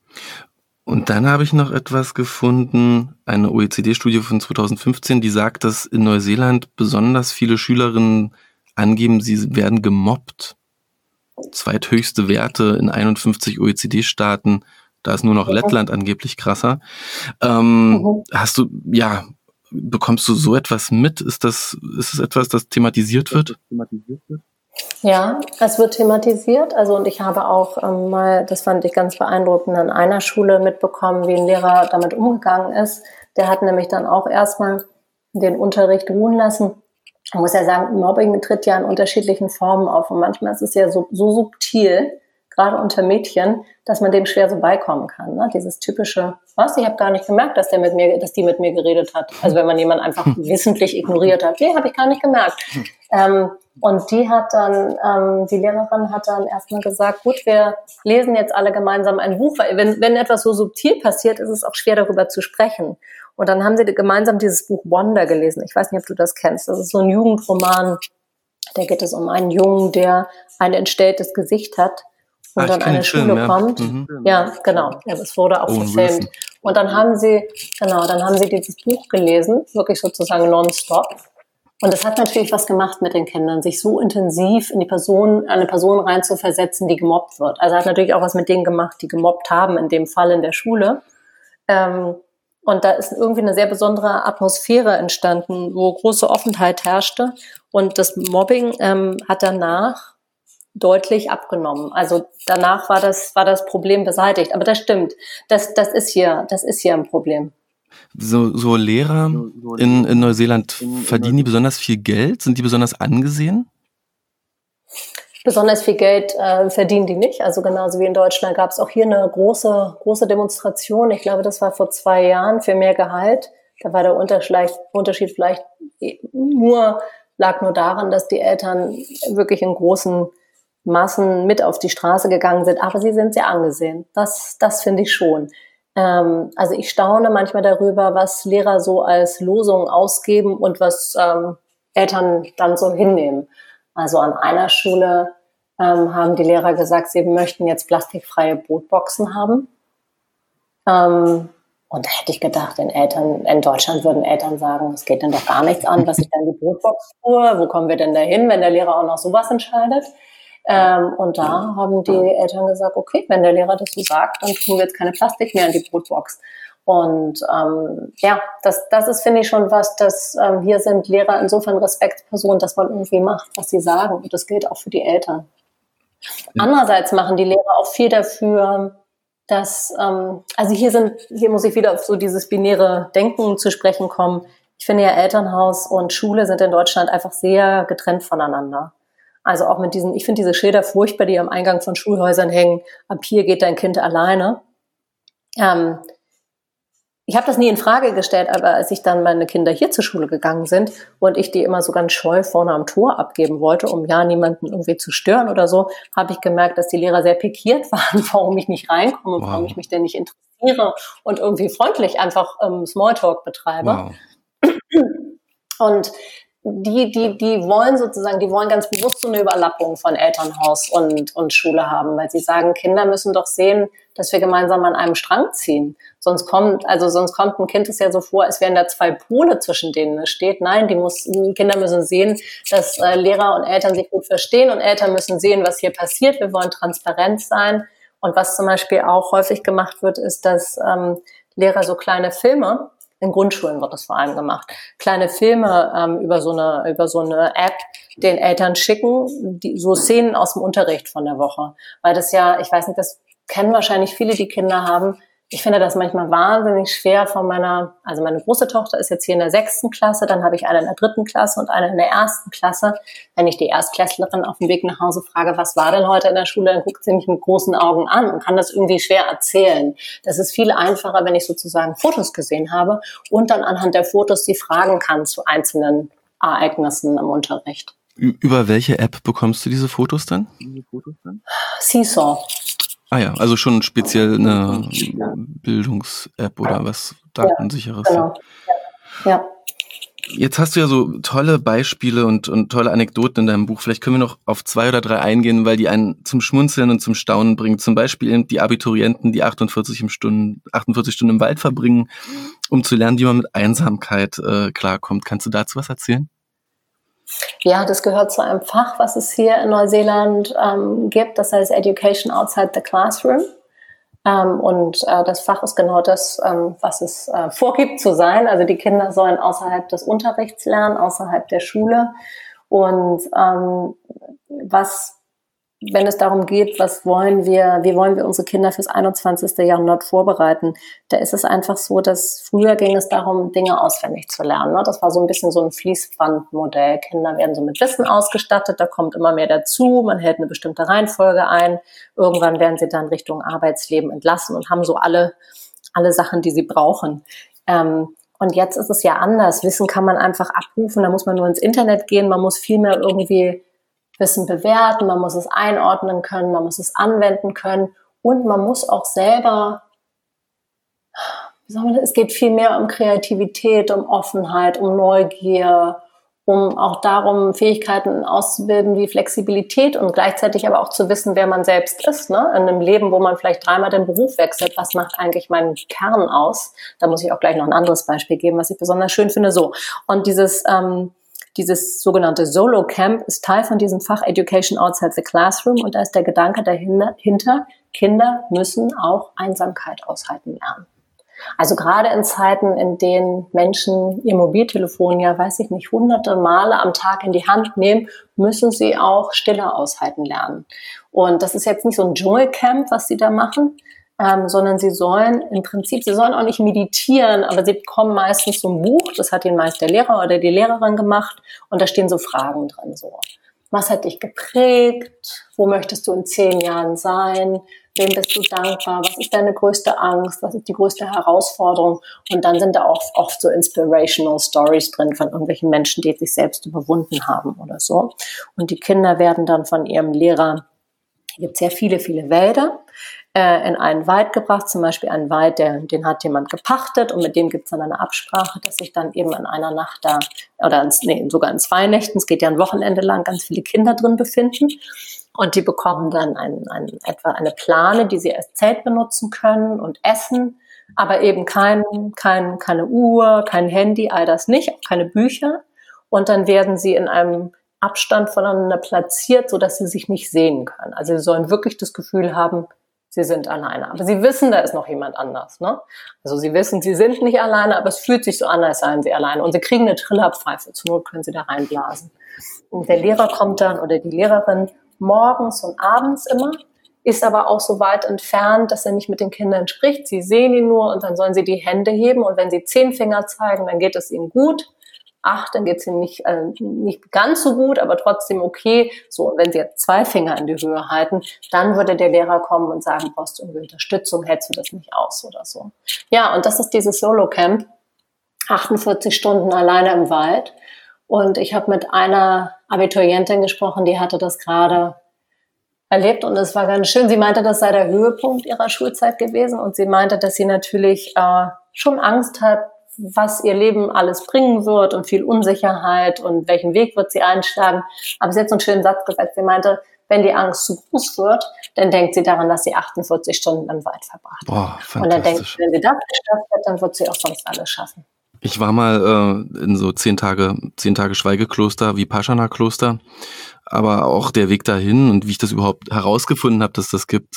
Und dann habe ich noch etwas gefunden, eine O E C D-Studie von zweitausendfünfzehn, die sagt, dass in Neuseeland besonders viele Schülerinnen angeben, sie werden gemobbt. Zweithöchste Werte in einundfünfzig O E C D-Staaten, da ist nur noch mhm. Lettland angeblich krasser. Ähm, mhm. Hast du, ja, bekommst du so etwas mit? Ist das, ist es etwas, das thematisiert wird? Thematisiert wird? Ja, es wird thematisiert. Also und ich habe auch ähm, mal, das fand ich ganz beeindruckend, an einer Schule mitbekommen, wie ein Lehrer damit umgegangen ist. Der hat nämlich dann auch erstmal den Unterricht ruhen lassen. Man muss ja sagen, Mobbing tritt ja in unterschiedlichen Formen auf und manchmal ist es ja so, so subtil, gerade unter Mädchen, dass man dem schwer so beikommen kann. Ne? Dieses typische, was, ich habe gar nicht gemerkt, dass der mit mir, dass die mit mir geredet hat. Also wenn man jemanden einfach wissentlich ignoriert hat. Nee, habe ich gar nicht gemerkt. Ähm, und die hat dann, ähm, die Lehrerin hat dann erstmal gesagt, gut, wir lesen jetzt alle gemeinsam ein Buch, weil wenn, wenn etwas so subtil passiert, ist es auch schwer darüber zu sprechen. Und dann haben sie gemeinsam dieses Buch Wonder gelesen. Ich weiß nicht, ob du das kennst. Das ist so ein Jugendroman. Da geht es um einen Jungen, der ein entstelltes Gesicht hat und Ah, ich dann kenn an den eine Schule Film, ja. kommt. Mhm. Ja, genau. Ja, das wurde auch Owen verfilmt. Wilson. Und dann haben sie, genau, dann haben sie dieses Buch gelesen, wirklich sozusagen nonstop. Und das hat natürlich was gemacht mit den Kindern, sich so intensiv in die Person, eine Person reinzuversetzen, die gemobbt wird. Also hat natürlich auch was mit denen gemacht, die gemobbt haben, in dem Fall in der Schule. Ähm, und da ist irgendwie eine sehr besondere Atmosphäre entstanden, wo große Offenheit herrschte. Und das Mobbing ähm, hat danach deutlich abgenommen. Also danach war das, war das Problem beseitigt. Aber das stimmt. Das, das ist hier, das ist hier ein Problem. So, so Lehrer in, in Neuseeland, verdienen die besonders viel Geld? Sind die besonders angesehen? Besonders viel Geld äh, verdienen die nicht. Also genauso wie in Deutschland gab es auch hier eine große, große Demonstration. Ich glaube, das war vor zwei Jahren für mehr Gehalt. Da war der Unterschied, Unterschied vielleicht nur, lag nur daran, dass die Eltern wirklich in großen Massen mit auf die Straße gegangen sind. Aber sie sind sehr angesehen. Das, das finde ich schon. Ähm, also ich staune manchmal darüber, was Lehrer so als Losung ausgeben und was ähm, Eltern dann so hinnehmen. Also an einer Schule ähm, haben die Lehrer gesagt, sie möchten jetzt plastikfreie Brotboxen haben. Ähm, und da hätte ich gedacht, in, Eltern, in Deutschland würden Eltern sagen, es geht denn doch gar nichts an, was ich dann die Brotbox tue. Wo kommen wir denn da hin, wenn der Lehrer auch noch sowas entscheidet? Ähm, und da haben die Eltern gesagt, okay, wenn der Lehrer das so sagt, dann tun wir jetzt keine Plastik mehr in die Brotbox. Und ähm, ja, das, das ist, finde ich, schon was, dass ähm, hier sind Lehrer insofern Respektspersonen, dass man irgendwie macht, was sie sagen. Und das gilt auch für die Eltern. Ja. Andererseits machen die Lehrer auch viel dafür, dass, ähm, also hier sind, hier muss ich wieder auf so dieses binäre Denken zu sprechen kommen. Ich finde ja, Elternhaus und Schule sind in Deutschland einfach sehr getrennt voneinander. Also auch mit diesen, ich finde diese Schilder furchtbar, die am Eingang von Schulhäusern hängen. Ab hier geht dein Kind alleine. Ähm, Ich habe das nie in Frage gestellt, aber als ich dann meine Kinder hier zur Schule gegangen sind und ich die immer so ganz scheu vorne am Tor abgeben wollte, um ja niemanden irgendwie zu stören oder so, habe ich gemerkt, dass die Lehrer sehr pikiert waren, warum ich nicht reinkomme, wow. warum ich mich denn nicht interessiere und irgendwie freundlich einfach ähm, Smalltalk betreibe. Wow. Und die, die, die wollen sozusagen, die wollen ganz bewusst so eine Überlappung von Elternhaus und, und Schule haben, weil sie sagen, Kinder müssen doch sehen, dass wir gemeinsam an einem Strang ziehen. Sonst kommt, also sonst kommt ein Kind es ja so vor, als wären da zwei Pole, zwischen denen es steht. Nein, die muss, die Kinder müssen sehen, dass äh, Lehrer und Eltern sich gut verstehen und Eltern müssen sehen, was hier passiert. Wir wollen transparent sein. Und was zum Beispiel auch häufig gemacht wird, ist, dass ähm, Lehrer so kleine Filme, in Grundschulen wird das vor allem gemacht, kleine Filme ähm, über so eine über so eine App den Eltern schicken, die, so Szenen aus dem Unterricht von der Woche. Weil das ja, ich weiß nicht, das kennen wahrscheinlich viele, die Kinder haben. Ich finde das manchmal wahnsinnig schwer von meiner, also meine große Tochter ist jetzt hier in der sechsten Klasse, dann habe ich eine in der dritten Klasse und eine in der ersten Klasse. Wenn ich die Erstklässlerin auf dem Weg nach Hause frage, was war denn heute in der Schule, dann guckt sie mich mit großen Augen an und kann das irgendwie schwer erzählen. Das ist viel einfacher, wenn ich sozusagen Fotos gesehen habe und dann anhand der Fotos sie fragen kann zu einzelnen Ereignissen im Unterricht. Über welche App bekommst du diese Fotos dann? Seesaw. Ah ja, also schon speziell eine Bildungs-App oder was Datensicheres. Ja, genau. Ja. ja. Jetzt hast du ja so tolle Beispiele und, und tolle Anekdoten in deinem Buch. Vielleicht können wir noch auf zwei oder drei eingehen, weil die einen zum Schmunzeln und zum Staunen bringen. Zum Beispiel die Abiturienten, die achtundvierzig, im Stunden, achtundvierzig Stunden im Wald verbringen, um zu lernen, wie man mit Einsamkeit äh, klarkommt. Kannst du dazu was erzählen? Ja, das gehört zu einem Fach, was es hier in Neuseeland ähm, gibt. Das heißt Education Outside the Classroom. Ähm, und äh, das Fach ist genau das, ähm, was es äh, vorgibt zu sein. Also die Kinder sollen außerhalb des Unterrichts lernen, außerhalb der Schule. Und ähm, was, wenn es darum geht, was wollen wir, wie wollen wir unsere Kinder fürs einundzwanzigste. Jahrhundert vorbereiten, da ist es einfach so, dass früher ging es darum, Dinge auswendig zu lernen. Ne? Das war so ein bisschen so ein Fließbandmodell. Kinder werden so mit Wissen ausgestattet, da kommt immer mehr dazu, man hält eine bestimmte Reihenfolge ein. Irgendwann werden sie dann Richtung Arbeitsleben entlassen und haben so alle, alle Sachen, die sie brauchen. Ähm, Und jetzt ist es ja anders. Wissen kann man einfach abrufen, da muss man nur ins Internet gehen, man muss viel mehr irgendwie Wissen bewerten, man muss es einordnen können, man muss es anwenden können und man muss auch selber, wie soll man das, es geht viel mehr um Kreativität, um Offenheit, um Neugier, um auch darum, Fähigkeiten auszubilden wie Flexibilität und gleichzeitig aber auch zu wissen, wer man selbst ist. Ne? In einem Leben, wo man vielleicht dreimal den Beruf wechselt, was macht eigentlich meinen Kern aus? Da muss ich auch gleich noch ein anderes Beispiel geben, was ich besonders schön finde. So, und dieses ähm, dieses sogenannte Solo Camp ist Teil von diesem Fach Education Outside the Classroom und da ist der Gedanke dahinter, Kinder müssen auch Einsamkeit aushalten lernen. Also gerade in Zeiten, in denen Menschen ihr Mobiltelefon ja, weiß ich nicht, hunderte Male am Tag in die Hand nehmen, müssen sie auch Stille aushalten lernen. Und das ist jetzt nicht so ein Dschungelcamp, was sie da machen, ähm, sondern sie sollen im Prinzip, sie sollen auch nicht meditieren, aber sie bekommen meistens so ein Buch, das hat ihnen meist der Lehrer oder die Lehrerin gemacht und da stehen so Fragen drin, so. Was hat dich geprägt? Wo möchtest du in zehn Jahren sein? Wem bist du dankbar? Was ist deine größte Angst? Was ist die größte Herausforderung? Und dann sind da auch oft so inspirational Stories drin von irgendwelchen Menschen, die sich selbst überwunden haben oder so. Und die Kinder werden dann von ihrem Lehrer, hier gibt es sehr viele, viele Wälder, äh, in einen Wald gebracht, zum Beispiel einen Wald, der, den hat jemand gepachtet und mit dem gibt es dann eine Absprache, dass sich dann eben in einer Nacht da, oder in, nee, sogar in zwei Nächten, es geht ja ein Wochenende lang, ganz viele Kinder drin befinden. Und die bekommen dann ein, ein, etwa eine Plane, die sie als Zelt benutzen können und essen, aber eben kein, kein, keine Uhr, kein Handy, all das nicht, auch keine Bücher. Und dann werden sie in einem Abstand voneinander platziert, sodass sie sich nicht sehen können. Also sie sollen wirklich das Gefühl haben, sie sind alleine. Aber sie wissen, da ist noch jemand anders. Ne? Also sie wissen, sie sind nicht alleine, aber es fühlt sich so an, als seien sie alleine. Und sie kriegen eine Trillerpfeife, zur Not können sie da reinblasen. Und der Lehrer kommt dann oder die Lehrerin morgens und abends immer, ist aber auch so weit entfernt, dass er nicht mit den Kindern spricht. Sie sehen ihn nur und dann sollen sie die Hände heben und wenn sie zehn Finger zeigen, dann geht es ihnen gut. Acht, dann geht es ihnen nicht, äh, nicht ganz so gut, aber trotzdem okay. So, und wenn sie jetzt zwei Finger in die Höhe halten, dann würde der Lehrer kommen und sagen, brauchst du irgendwie Unterstützung, hältst du das nicht aus oder so. Ja, und das ist dieses Solo-Camp, achtundvierzig Stunden alleine im Wald. Und ich habe mit einer Abiturientin gesprochen, die hatte das gerade erlebt und es war ganz schön. Sie meinte, das sei der Höhepunkt ihrer Schulzeit gewesen und sie meinte, dass sie natürlich äh, schon Angst hat, was ihr Leben alles bringen wird und viel Unsicherheit und welchen Weg wird sie einschlagen. Aber sie hat so einen schönen Satz gesagt. Sie meinte, wenn die Angst zu groß wird, dann denkt sie daran, dass sie achtundvierzig Stunden im Wald verbracht hat. Boah, fantastisch. Und dann denkt sie, wenn sie das geschafft hat, dann wird sie auch sonst alles schaffen. Ich war mal äh, in so zehn Tage, zehn Tage Schweigekloster, Vipassana-Kloster, aber auch der Weg dahin und wie ich das überhaupt herausgefunden habe, dass das gibt,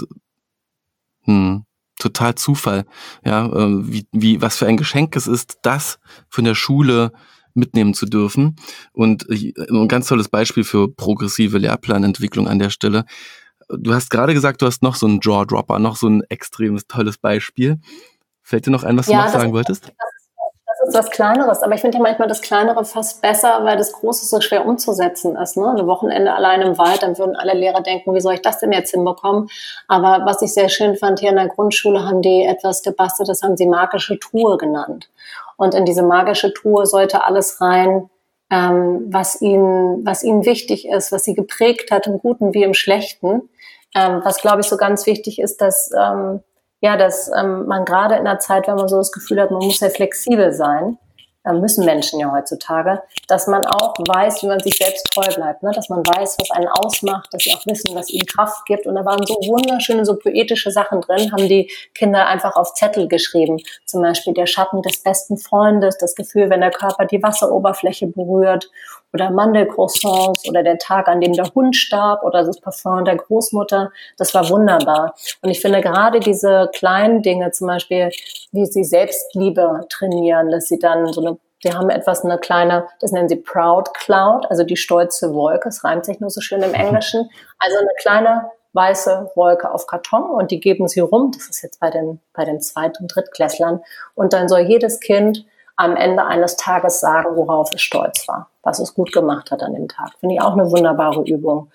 hm, total Zufall, ja, äh, wie, wie, was für ein Geschenk es ist, das von der Schule mitnehmen zu dürfen. Und äh, ein ganz tolles Beispiel für progressive Lehrplanentwicklung an der Stelle. Du hast gerade gesagt, du hast noch so einen Jaw-Dropper, noch so ein extremes tolles Beispiel. Fällt dir noch ein, was ja, du noch sagen ist, wolltest? Das ist was Kleineres, aber ich finde ja manchmal das Kleinere fast besser, weil das Große so schwer umzusetzen ist. Ne? Ein Wochenende allein im Wald, dann würden alle Lehrer denken, wie soll ich das denn jetzt hinbekommen? Aber was ich sehr schön fand, hier in der Grundschule haben die etwas gebastelt, das haben sie magische Truhe genannt. Und in diese magische Truhe sollte alles rein, ähm, was ihnen, was ihnen wichtig ist, was sie geprägt hat, im Guten wie im Schlechten. Ähm, was, glaube ich, so ganz wichtig ist, dass ähm, ja, dass ähm, man gerade in einer Zeit, wenn man so das Gefühl hat, man muss ja flexibel sein, äh, müssen Menschen ja heutzutage, dass man auch weiß, wie man sich selbst treu bleibt, ne? Dass man weiß, was einen ausmacht, dass sie auch wissen, was ihnen Kraft gibt. Und da waren so wunderschöne, so poetische Sachen drin, haben die Kinder einfach auf Zettel geschrieben. Zum Beispiel der Schatten des besten Freundes, das Gefühl, wenn der Körper die Wasseroberfläche berührt, oder Mandelcroissants oder der Tag, an dem der Hund starb oder das Parfum der Großmutter. Das war wunderbar. Und ich finde gerade diese kleinen Dinge, zum Beispiel, wie sie Selbstliebe trainieren, dass sie dann so eine, die haben etwas, eine kleine, das nennen sie Proud Cloud, also die stolze Wolke, es reimt sich nur so schön im Englischen, also eine kleine weiße Wolke auf Karton und die geben sie rum, das ist jetzt bei den, bei den Zweit- und Drittklässlern, und dann soll jedes Kind am Ende eines Tages sagen, worauf es stolz war, was es gut gemacht hat an dem Tag. Finde ich auch eine wunderbare Übung.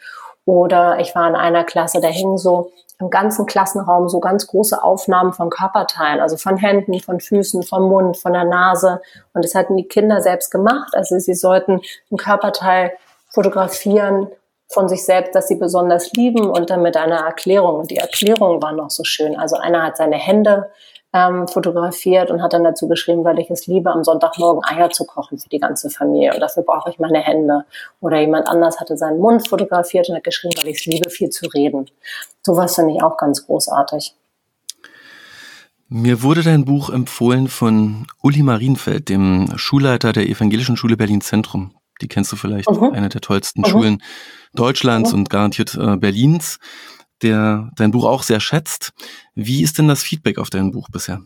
Oder ich war in einer Klasse, da hingen so im ganzen Klassenraum so ganz große Aufnahmen von Körperteilen, also von Händen, von Füßen, vom Mund, von der Nase. Und das hatten die Kinder selbst gemacht. Also sie sollten ein Körperteil fotografieren von sich selbst, das sie besonders lieben, und dann mit einer Erklärung. Und die Erklärung war noch so schön. Also einer hat seine Hände ähm, fotografiert und hat dann dazu geschrieben, weil ich es liebe, am Sonntagmorgen Eier zu kochen für die ganze Familie. Und dafür brauche ich meine Hände. Oder jemand anders hatte seinen Mund fotografiert und hat geschrieben, weil ich es liebe, viel zu reden. Sowas finde ich auch ganz großartig. Mir wurde dein Buch empfohlen von Uli Marienfeld, dem Schulleiter der Evangelischen Schule Berlin-Zentrum. Die kennst du vielleicht, mhm. eine der tollsten mhm. Schulen Deutschlands mhm. und garantiert äh, Berlins, der dein Buch auch sehr schätzt. Wie ist denn das Feedback auf dein Buch bisher?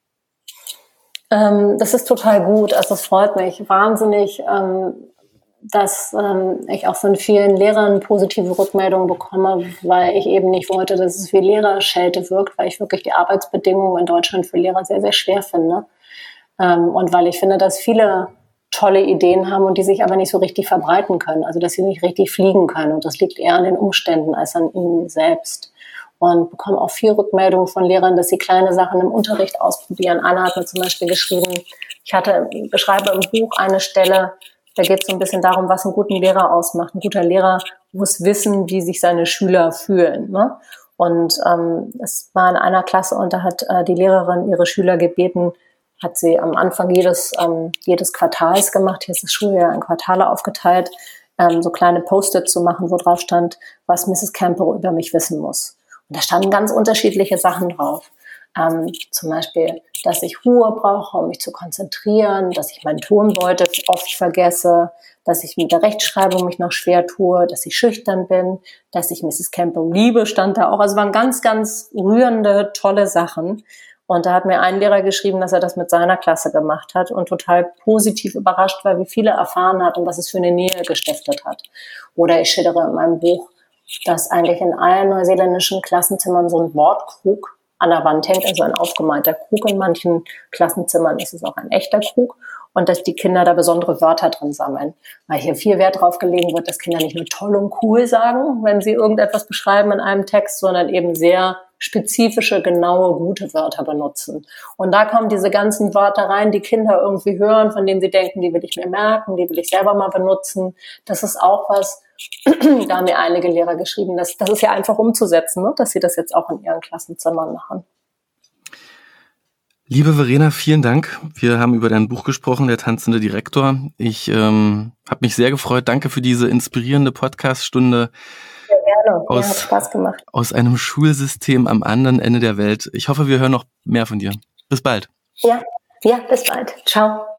Ähm, das ist total gut. Also es freut mich wahnsinnig, ähm, dass ähm, ich auch von vielen Lehrern positive Rückmeldungen bekomme, weil ich eben nicht wollte, dass es wie Lehrerschelte wirkt, weil ich wirklich die Arbeitsbedingungen in Deutschland für Lehrer sehr, sehr schwer finde. Ähm, und weil ich finde, dass viele tolle Ideen haben und die sich aber nicht so richtig verbreiten können, also dass sie nicht richtig fliegen können. Und das liegt eher an den Umständen als an ihnen selbst. Und bekomme auch viel Rückmeldungen von Lehrern, dass sie kleine Sachen im Unterricht ausprobieren. Einer hat mir zum Beispiel geschrieben, ich hatte, beschreibe im Buch eine Stelle, da geht es so ein bisschen darum, was einen guten Lehrer ausmacht. Ein guter Lehrer muss wissen, wie sich seine Schüler fühlen, ne? Und ähm, es war in einer Klasse und da hat äh, die Lehrerin ihre Schüler gebeten, hat sie am Anfang jedes, ähm, jedes Quartals gemacht, hier ist das Schuljahr in Quartale aufgeteilt, ähm, so kleine Post-its zu machen, wo drauf stand, was Misses Campbell über mich wissen muss. Und da standen ganz unterschiedliche Sachen drauf. Ähm, zum Beispiel, dass ich Ruhe brauche, um mich zu konzentrieren, dass ich meinen Tonbeutel oft vergesse, dass ich mit der Rechtschreibung mich noch schwer tue, dass ich schüchtern bin, dass ich Misses Campbell liebe, stand da auch. Also waren ganz, ganz rührende, tolle Sachen. Und da hat mir ein Lehrer geschrieben, dass er das mit seiner Klasse gemacht hat und total positiv überrascht war, wie viele erfahren hat und was es für eine Nähe gestiftet hat. Oder ich schildere in meinem Buch, dass eigentlich in allen neuseeländischen Klassenzimmern so ein Wortkrug an der Wand hängt, also ein aufgemalter Krug. In manchen Klassenzimmern ist es auch ein echter Krug. Und dass die Kinder da besondere Wörter drin sammeln. Weil hier viel Wert drauf gelegen wird, dass Kinder nicht nur toll und cool sagen, wenn sie irgendetwas beschreiben in einem Text, sondern eben sehr spezifische, genaue, gute Wörter benutzen. Und da kommen diese ganzen Wörter rein, die Kinder irgendwie hören, von denen sie denken, die will ich mir merken, die will ich selber mal benutzen. Das ist auch was, da haben mir einige Lehrer geschrieben, dass das ist ja einfach umzusetzen, ne? Dass sie das jetzt auch in ihren Klassenzimmern machen. Liebe Verena, vielen Dank. Wir haben über dein Buch gesprochen, Der tanzende Direktor. Ich ähm, habe mich sehr gefreut. Danke für diese inspirierende Podcast-Stunde. Sehr gerne. Aus, ja, hat Spaß gemacht. Aus einem Schulsystem am anderen Ende der Welt. Ich hoffe, wir hören noch mehr von dir. Bis bald. Ja, ja, bis bald. Ciao.